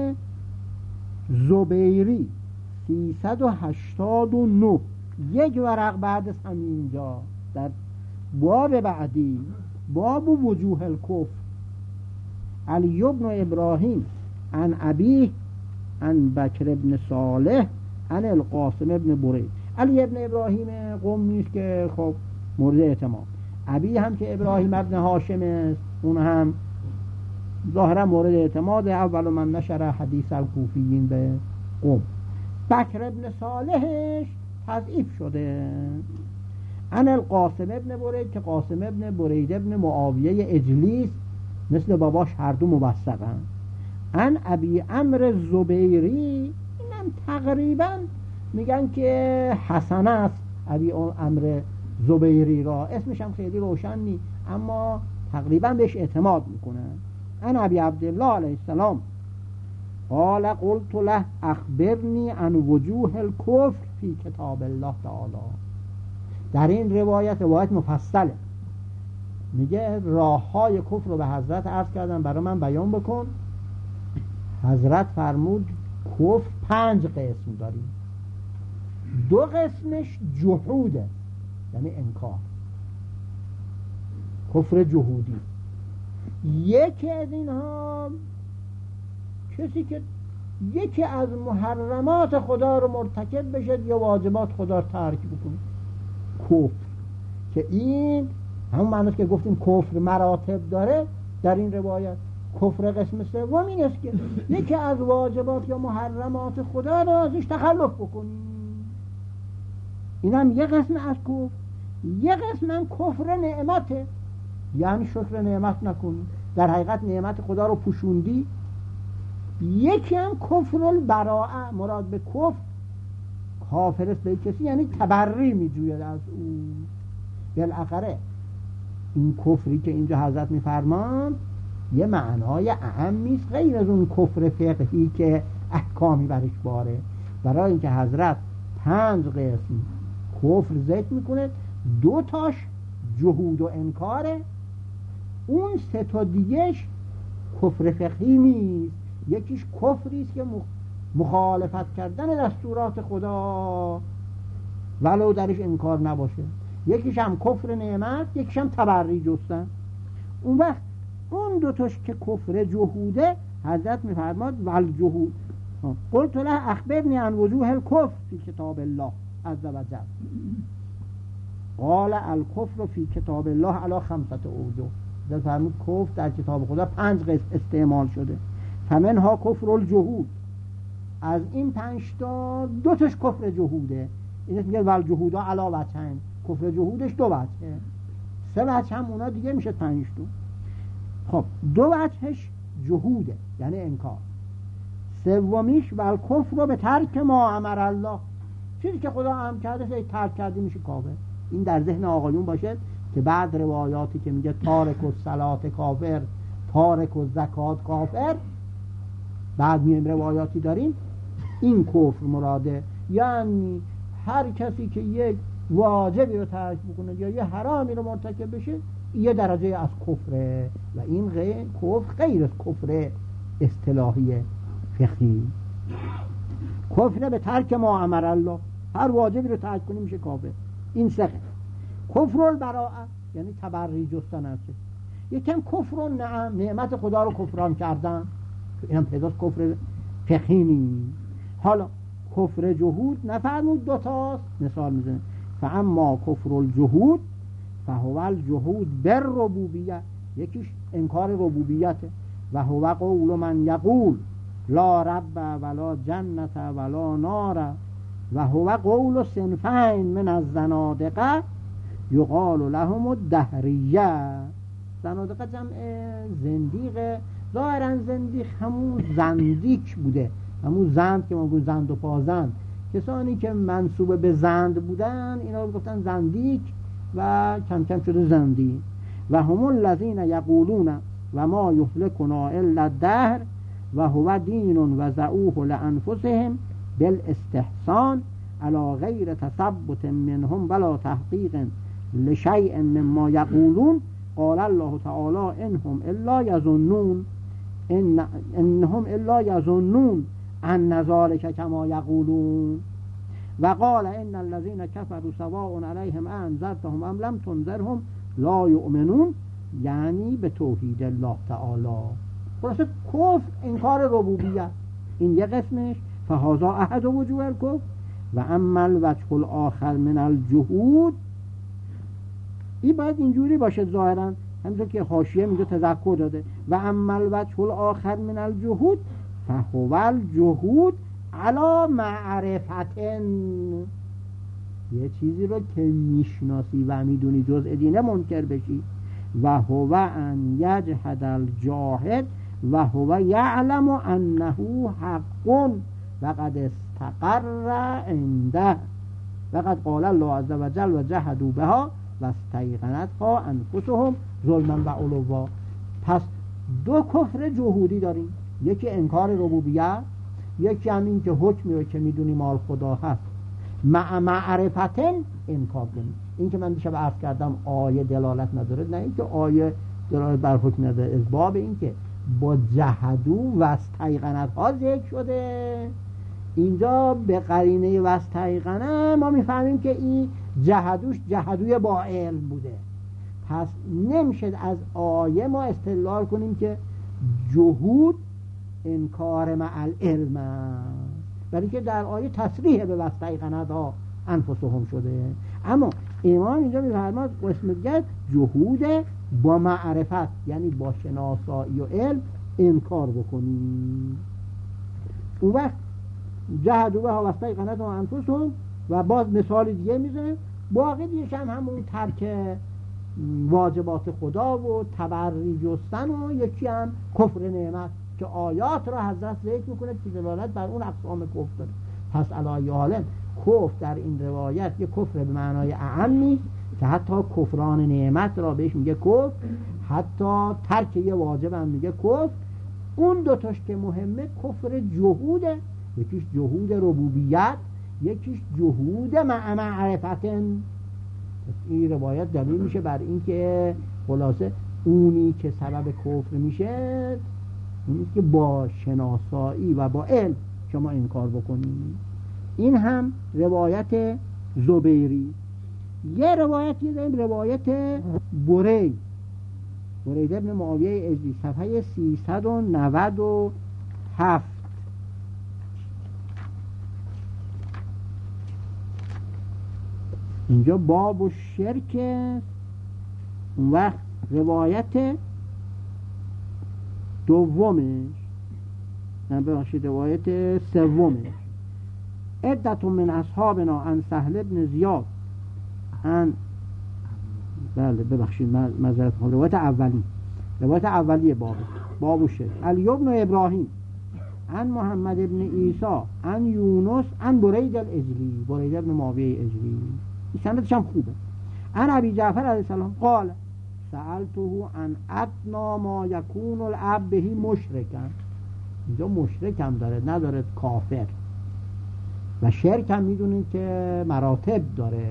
زبیری سیصد و هشتاد و نه، یک ورق بعد از همینجا در باب بعدی، باب وجوه الکفر. علی بن ابراهیم عن ابی عن بکر ابن صالح عن القاسم ابن برید. علی ابن ابراهیم قوم نیست که خب مورد اعتماد، ابی هم که ابراهیم ابن هاشم است اون هم ظاهرا مورد اعتماد، اول من نشر حدیث الکوفیین به قوم. بکر ابن صالحش تضعیف شده. عن القاسم ابن برید که قاسم ابن برید ابن معاویه اجلیس مثل باباش هر دو موثقن. عن ابی عمرو زبیری، اینم تقریبا میگن که حسن است ابی عمرو زبیری را، اسمش هم خیلی روشن نیست اما تقریبا بهش اعتماد میکنن. عن ابی عبدالله علیه السلام قال قلت له اخبرنی عن وجوه الکفر فی کتاب الله تعالی. در این روایت روایت مفصله، میگه راه های کفر رو به حضرت عرض کردم برای من بیان بکن. حضرت فرمود کفر پنج قسم داریم، دو قسمش جحوده یعنی انکار، کفر جهودی. یکی از اینها کسی که یکی از محرمات خدا رو مرتکب بشه یا واجبات خدا رو ترک بکنه، کفر. که این همون معنیست که گفتیم کفر مراتب داره. در این روایت کفر قسم سوم این است که یکی از واجبات یا محرمات خدا رو ازش تخلف بکنی. اینم یه قسم از کفر. یه قسم هم کفر نعمته، یعنی شکر نعمت نکنی، در حقیقت نعمت خدا رو پوشوندی. یکی هم کفر البراءه، مراد به کفر کافر است به کسی یعنی تبری میجوید از اون. بالاخره این کفری که اینجا حضرت میفرمان یه معنای اعمی است غیر از اون کفر فقهی که احکامی برش باره. برای اینکه حضرت پنج قسم کفر ذکر میکنه، دو تاش جهود و انکاره، اون سه تا دیگهش کفر فقهی نیست. یکیش کفری است که مخالفت کردن دستورات خدا ولو درش انکار نباشه، یکیش هم کفر نعمت، یکیش هم تبری جستن. اون وقت اون دو تاش که کفر جهوده حضرت میفرماد ول جهود قلت له اخبرنی عن وجوه الکفر فی کتاب الله عز و جل قال الکفر فی کتاب الله علی خمسة اوجه. در فرمود کفر در کتاب خدا پنج قسم استعمال شده. فمنها کفر الجهود، از این پنج تا دو تاش کفر جهوده. این میگه ول جهودا علی وجهین، کفر جهودش دو وجهه، سه وجه هم اونا دیگه میشه پنج تا. خب دو وجهش جهوده یعنی انکار، سومیش ول کفر رو به ترک ما امر الله، چیزی که خدا امر کرده فکر ترک کردی میشه کافر. این در ذهن آقایون باشه که بعد روایاتی که میگه تارک الصلات کافر، تارک الزکات کافر، بعد میایم روایاتی داریم این کفر مراده، یعنی هر کسی که یک واجبی رو ترک بکنه یا یه حرامی رو مرتکب بشه یه درجه از کفره، و این غیر کفر غیر از کفر اصطلاحی فقهی. کفر به ترک ما امر الله، هر واجبی رو ترک کنی میشه کافر. این سه کفر البراءه یعنی تبری جستن است. یکم کفر نعم، نعمت خدا رو کفران کردن، اینم پیداست کفر فقهی نیست. حالا کفر جهود نفرمود دوتاست، مثال میزنه فاما کفر الجهود فهو الجهود بر ربوبیت، یکیش انکار ربوبیته، و هو قول من یقول لا رب ولا جنت ولا نار، و هو قول صنفین من الزنادقه یقال لهم الدهریه. زنادقه جمع زندیق، ظاهرا زندیق همون زندیک بوده، همون زند که ما گویم زند و پازند، کسانی که منصوب به زند بودن اینا رو گفتن زندیک و کم کم شده زندی. و هم الذین یقولون و ما یهلکنا الا الدهر و هو دین و ضعوه لانفسهم بالاستحسان علی غیر تثبت منهم ولا تحقیق لشیء مما یقولون. قال الله تعالی انهم الا یظنون ان انهم الا یظنون ان ذلک کما یقولون. و قال ان الذين كفروا سواء عليهم انذرتهم ام لم تنذرهم لا یؤمنون، یعنی به توحید الله تعالی. خلاصه کفر انکار ربوبیت، این یک قسمش. فهذا احد وجوه الکفر. و اما الوجه الاخر من الجهود، این باید اینجوری باشه ظاهرا، همونطور که حاشیه میگه تذکر داده. و اما الوجه الاخر من الجهود فهو الجهود علی معرفتن، یه چیزی رو که میشناسی و میدونی جزء دینه منکر بشی. و هو ان یجحد الجاهد و هو یعلم انه حق و قد استقر عنده و قد قال الله عز و جل و جحدوا بها و استیقنتها انفسهم ظلما و علوا. پس دو کفر جهودی داریم، یکی انکار ربوبیت، یکی هم این که حکمی رو که میدونی مال خدا هست مع معرفتن انکار کنیم. این که من دیشب عرض کردم آیه دلالت نداره، نه این که آیه دلالت بر حکم نداره، از باب این که با جهدو و استیقنتها ذکر شده. اینجا به قرینه و استیقنه ما میفهمیم که این جهدوش جهدوی با علم بوده. پس نمیشه از آیه ما استدلال کنیم که جهود انکار مع العلم، برای که در آیه تصریح به واستیقنتها انفسهم شده. اما امام اینجا میفرماد قسم دیگر جهود با معرفت، یعنی با شناسایی و علم انکار بکنیم. اون وقت جهدوا بها واستیقنتها انفسهم، و باز مثال دیگه میزنه، باقی دیگه هم همون ترک واجبات خدا و تبری جستن، و یکی هم کفر نعمت که آیات را حضرت ذکر میکنه که دلالت بر اون اقسام کفر داره. پس علی حال کفر در این روایت یه کفر به معنای اعم نیست که حتی کفران نعمت را بهش میگه کفر، حتی ترک یه واجب هم میگه کفر. اون دوتاش که مهمه کفر جهوده، یکیش جهود ربوبیت، یکیش جهود مع معرفتن. این روایت دلیل میشه بر این که خلاصه اونی که سبب کفر میشه اونی که با شناسایی و با علم شما این کار بکنید. این هم روایت زبیری. یه روایتی داریم، روایت برید برید ابن معاویه اجلی، صفحه سیصد و نود و هفت. اینجا باب و شرک. اون وقت روایت دومش، نه ببخشید روایت سومش، عدت من اصحابنا عن سهل بن زیاد عن، بله ببخشید معذرت میخوام، روایت اولی روایت اولی باب باب و شرک. علی بن ابراهیم عن محمد بن عیسی عن یونس عن برید الاجلی، برید ابن معاویه اجلی، این سندش هم خوبه. عن ابی جعفر علیه السلام قال سألته عن ادنا ما یکون العبد بهی مشرکن. اینجا مشرک هم داره، نداره کافر. و شرک هم میدونید که مراتب داره.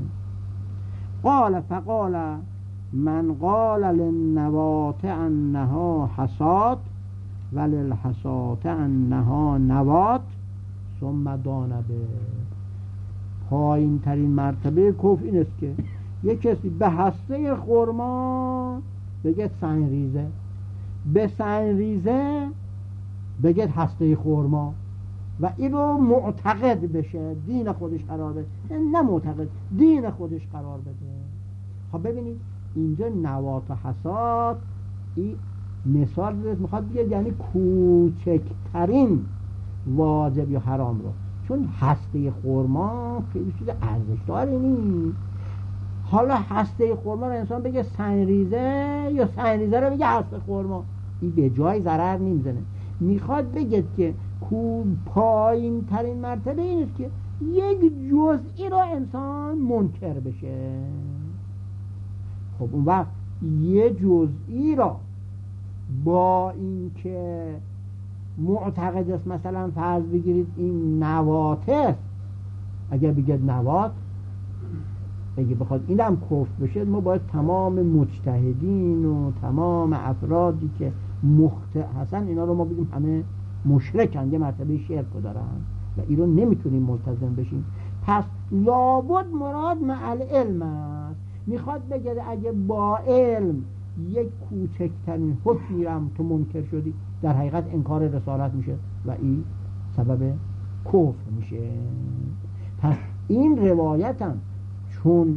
قال فقال من قال للنوات انها حصاد وللحصات انها نوات ثم دان به. پایین ترین مرتبه کفر این است که یک کسی به هسته خرما بگه سنگریزه، به سنگریزه بگه هسته خرما و اینو معتقد بشه، دین خودش قرار بده، نه معتقد، دین خودش قرار بده. خب ببینید اینجا نوات و حصاد این مثال میخواد بگه یعنی کوچکترین واجب یا حرام رو، چون هسته خرما خیلی چیز ارزشداری نیست. حالا هسته خرما رو انسان بگه سنگریزه یا سنگریزه رو بگه هسته خرما، این به جای ضرر نمیزنه. میخواد بگه که پایین ترین مرتبه این است که یک جزئی رو انسان منکر بشه. خب اون وقت یه جزئی را با این که معتقد است، مثلا فرض بگیرید این نواته، اگر بگید نوات، اگه بخواد این هم کفر بشه، ما باید تمام مجتهدین و تمام افرادی که مخطئ هستن اینا رو ما بگیم همه مشرکن، یه مرتبه شرک دارن و این رو نمیتونیم ملتزم بشیم. پس لابد مراد مع العلم است. میخواد بگه اگه با علم یک کوچکترین حکمی هم تو منکر شدی، در حقیقت انکار رسالت میشه و این سبب کفر میشه. پس این روایت هم چون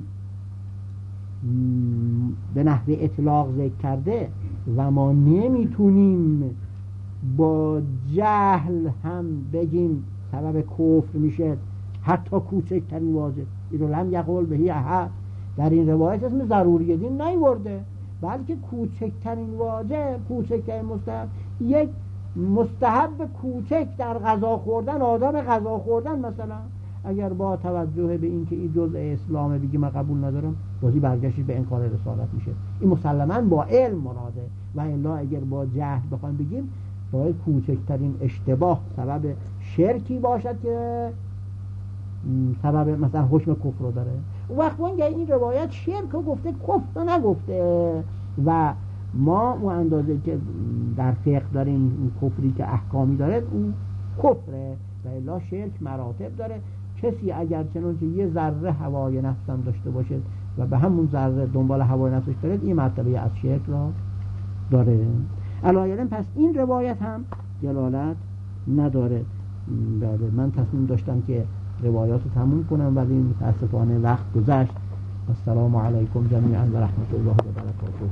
به نحو اطلاق ذکر کرده و ما نمیتونیم با جهل هم بگیم سبب کفر میشه حتی کوچکترین واجب، این رو لم یقول بهی احد، در این روایت اسم ضروری دین نیورده، بلکه کوچکترین واجب، کوچکترین مستحب، یک مستحب کوچک در غذا خوردن، آداب غذا خوردن مثلا، اگر با توجه به این که این جزء اسلامه بگی من قبول ندارم، بازی برگشتید به انکار رسالت میشه. این مسلماً با علم مراده، و الا اگر با جهل بخوایم بگیم باید کوچکترین اشتباه سبب شرکی باشد که سبب مثلا حکم کفر رو داره. وقت اونگه این روایت شرک رو گفته، کفر رو نگفته، و ما اون اندازه که در فقه داریم کفری که احکامی داره اون کفره، و الا شرک مراتب داره. کسی اگر چنانچه یه ذره هوای نفس هم داشته باشه و به همون ذره دنبال هوای نفسش بره، این مرتبه از شرک را داره. علایالم پس این روایت هم دلالت نداره. بله من تصمیم داشتم که روایات رو تموم کنم ولی متاسفانه وقت گذشت. السلام علیکم جمیعا و رحمت الله و برکاته.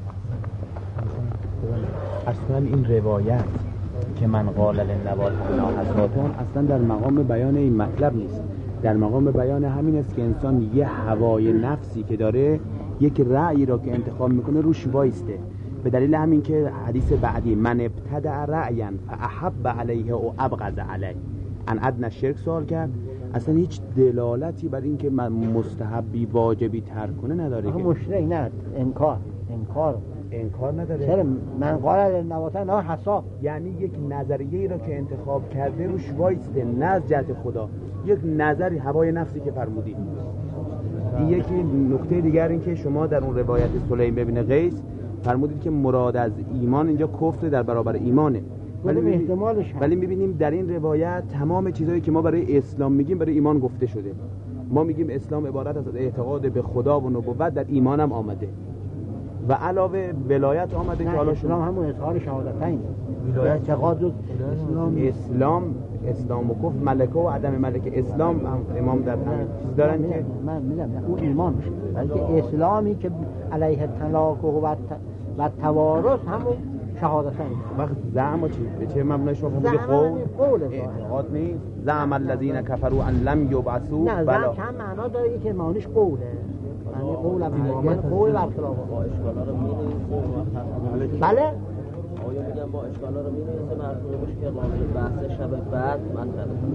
اصلا این روایت که من قال للنوات بنا حساتون اصلا در مقام بیان این مطلب نیست، در مقام بیان همین است که انسان یه هوای نفسی که داره یک رأی را که انتخاب میکنه روش وایسته. به دلیل همین که حدیث بعدی من ابتدع رأیا فاحب علیه و ابغض علیه ان ادنى شرک سوال کرد، اصلا هیچ دلالتی بر این که من مستحبی واجبی ترک کنه نداره. مشرک نه، انکار انکار انکار نداره. چرا من قال للنواطن نه حساب، یعنی یک نظریه‌ای را که انتخاب کرده روش وایسته، نه از جهت خدا، یک نظری هوای نفسی که فرمودی. این یکی نکته دیگر این که شما در اون روایت سلیم بن قیس فرمودید که مراد از ایمان اینجا کفر در برابر ایمانه، ولی ولی می‌بینیم در این روایت تمام چیزایی که ما برای اسلام میگیم برای ایمان گفته شده. ما میگیم اسلام عبارت از اعتقاد به خدا و نبوت، در ایمان هم آمده و علاوه ولایت آمده که حالا اسلام همون اظهار شهادتین، اعتقاد اسلام اسلام اسلام و کفر، ملکه و عدم ملکه. اسلام هم امام در همین چیز دارن که من میگم اون ایمان میشه، بلکه اسلامی که علیه تلاقه و و توارث همون شهادتین. وقت زعم چی به چه مبنای شما فرمودید؟ قول اعتقاد نیست. زعم الذين كفروا ان لم يبعثوا. نه زعم چند معنا داره، یکی معنیش قوله، یعنی قول هم یعنی قول بر خلاف با اشکالا رو می‌نویسه. بله آیا میگم با اشکالا رو می‌نویسه مرسوم باشه که قابل بحث شب بعد من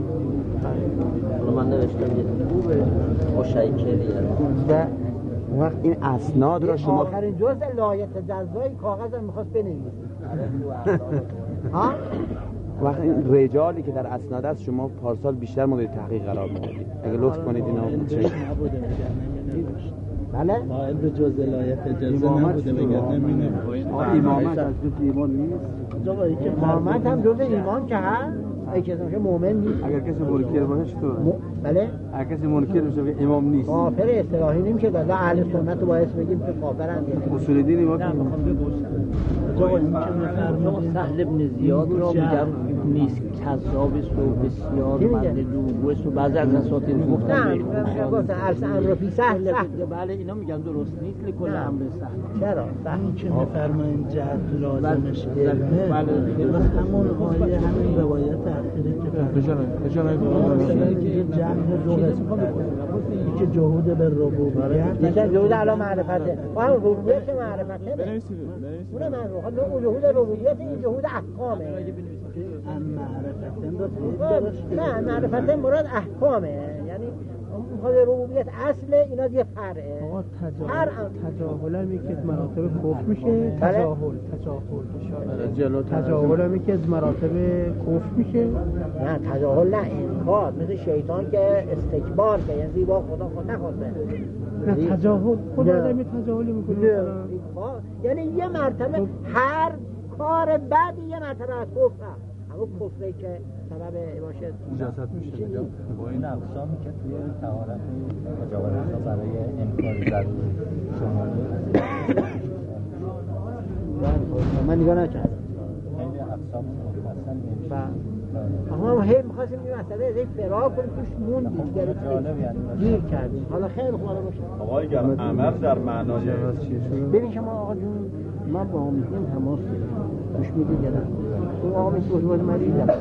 ندارم. حالا من نوشتم یه خوبه مشکلیه. اون وقت این اسناد را شما آخرین جزء لایحه جزایی کاغذ هم می‌خواست بنویسه. ها؟ وقت این رجالی که در اسناد است شما پارسال بیشتر مورد تحقیق قرار می‌دادید. اگه لطف کنید اینا نبوده بله؟ قائل به جزء لایحه جزا نبوده بگه نمینه. امامت از جزء ایمان نیست. امامت هم جزء ایمان که هست. اگه کسی باشه مؤمن نیست. اگر کسی منکر باشه چطور؟ بله؟ اگر کسی منکر باشه بگه امام نیست. کافر اصطلاحی نمیشه داد. اهل سنت رو باعث بگیم که کافرن. اصول دینی ما نه میخوام بگوشم. جا این که میفرمایید سهل ابن زیاد را میگم نیست، کذاب است و بسیار مندوب است و بعضی از اساطیر گفتن. نه گفتن الف امر فی سهل. بله اینا میگن درست نیست لکل امر سهل. چرا؟ این که میفرمایید جهت لازمش علمه. بله همون آیه همین روایت اخیری که بجانب بجانب که جهت که جهود به ربوبیت یکی جهود علی معرفته و هم ربوبیت که معرفته بنویسید اونه من رو خب جهود ربوبیت این جهود احکامه. ام معرفتن نه معرفتن مراد احکامه، یعنی خود ربوبیت اصل اینا یه فرعه. آقا تجاهل تجاهل هم یکی از مراتب کفر میشه. تجاهل تجاهل جلو تجاهل هم یکی از مراتب کفر میشه. نه تجاهل نه انکار، مثل شیطان که استکبار که یعنی زیبا خدا خود نخواسته. نه تجاهل خدا آدمی تجاهلی میکنه یعنی یه مرتبه هر کار بعدی یه مرتبه از کفر همون کفری که سبب باشه نجاست میشه. با این اقسامی که توی طهارت مجاورت برای انکار ضروری شما من نگاه نکردم. خیلی اقسام مفصل اما هی می‌خواستیم این مسئله از یک فرار کنیم توش موندیم گیر کردیم. حالا خیلی خوب باشه. آقا اگر عمل در معنای ببین شما آقا جون ما با آمیزیم تماس گوش میدید یا نه؟ اون آقا میشه باید مریض دارم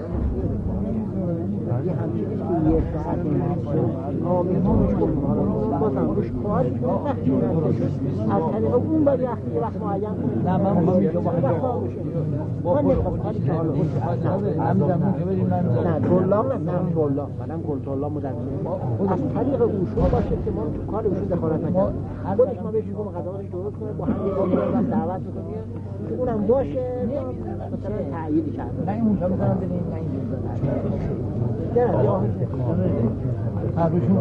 یه همچه که یه ساعت آمیز ها میشه گفتم حالا بازم روش کاری که وقتی رفته از طریق اون باید وقتی یه وقت معین کنیم. نه من با میگه وقت ها میشه من نمیخوام کاری که حالا نه طلاق نه نه طلاق منم گل طلاق مدرسه از طریق اوشا باشه که ما تو کار اوشا دخالت نکنیم. خودش ما بهش میگم قضاوتش درست کنه با هم یه دعوت بکنیم که اونم باشه مثلا تأییدی کرده. نه این اونجا میذارم ببینید نه اینجا نه یا هر روشون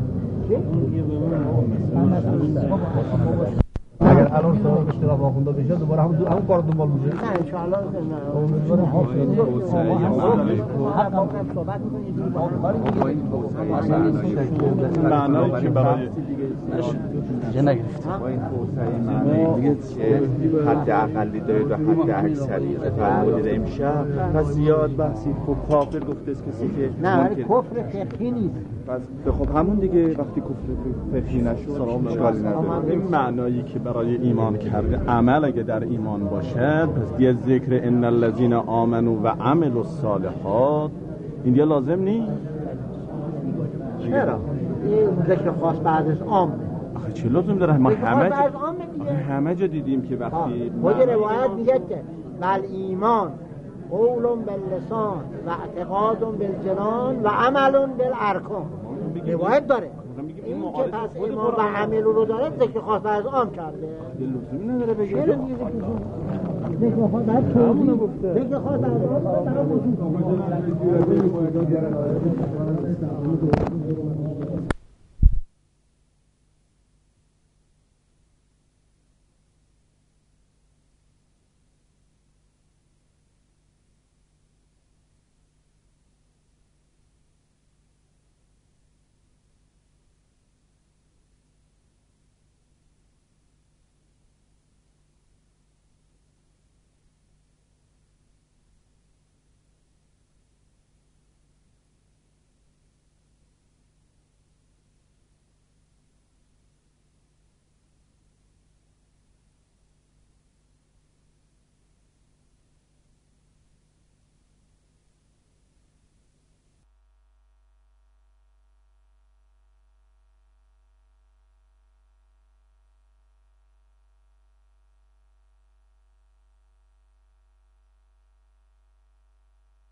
اگر الان صاحب اشتراک آخونده بشه دوباره همون همون کار دنبال میشه. نه ان شاء الله امیدوارم حاصل معنایی که برای دیگه نگرفت با این توسعه معنی دیگه حد اقلی دارید و حد اکثری فرمودید امشب پس زیاد بحثی خب کافر گفته است کسی که نه ولی کفر فقهی نیست. پس خب همون دیگه وقتی کفر فقهی نشد اشکالی نداره. این معنایی که برای ایمان کرده عمل اگه در ایمان باشد پس یه ذکر ان الذين آمنوا و عملوا الصالحات این دیگه لازم نیست. چرا؟ این ذکر خاص بعد از عام آخه چه لازم داره؟ ما همه جا همه جا دیدیم که وقتی خود روایت میگه که بل ایمان قول باللسان و اعتقاد بالجنان و عمل بالارکان روایت داره. این که پس ایمان و عمل رو داره ذکر خاص از عام کرده لزومی نداره بگه چرا دیگه ذکر خاص از توضیح ذکر خاص از عام برای وجود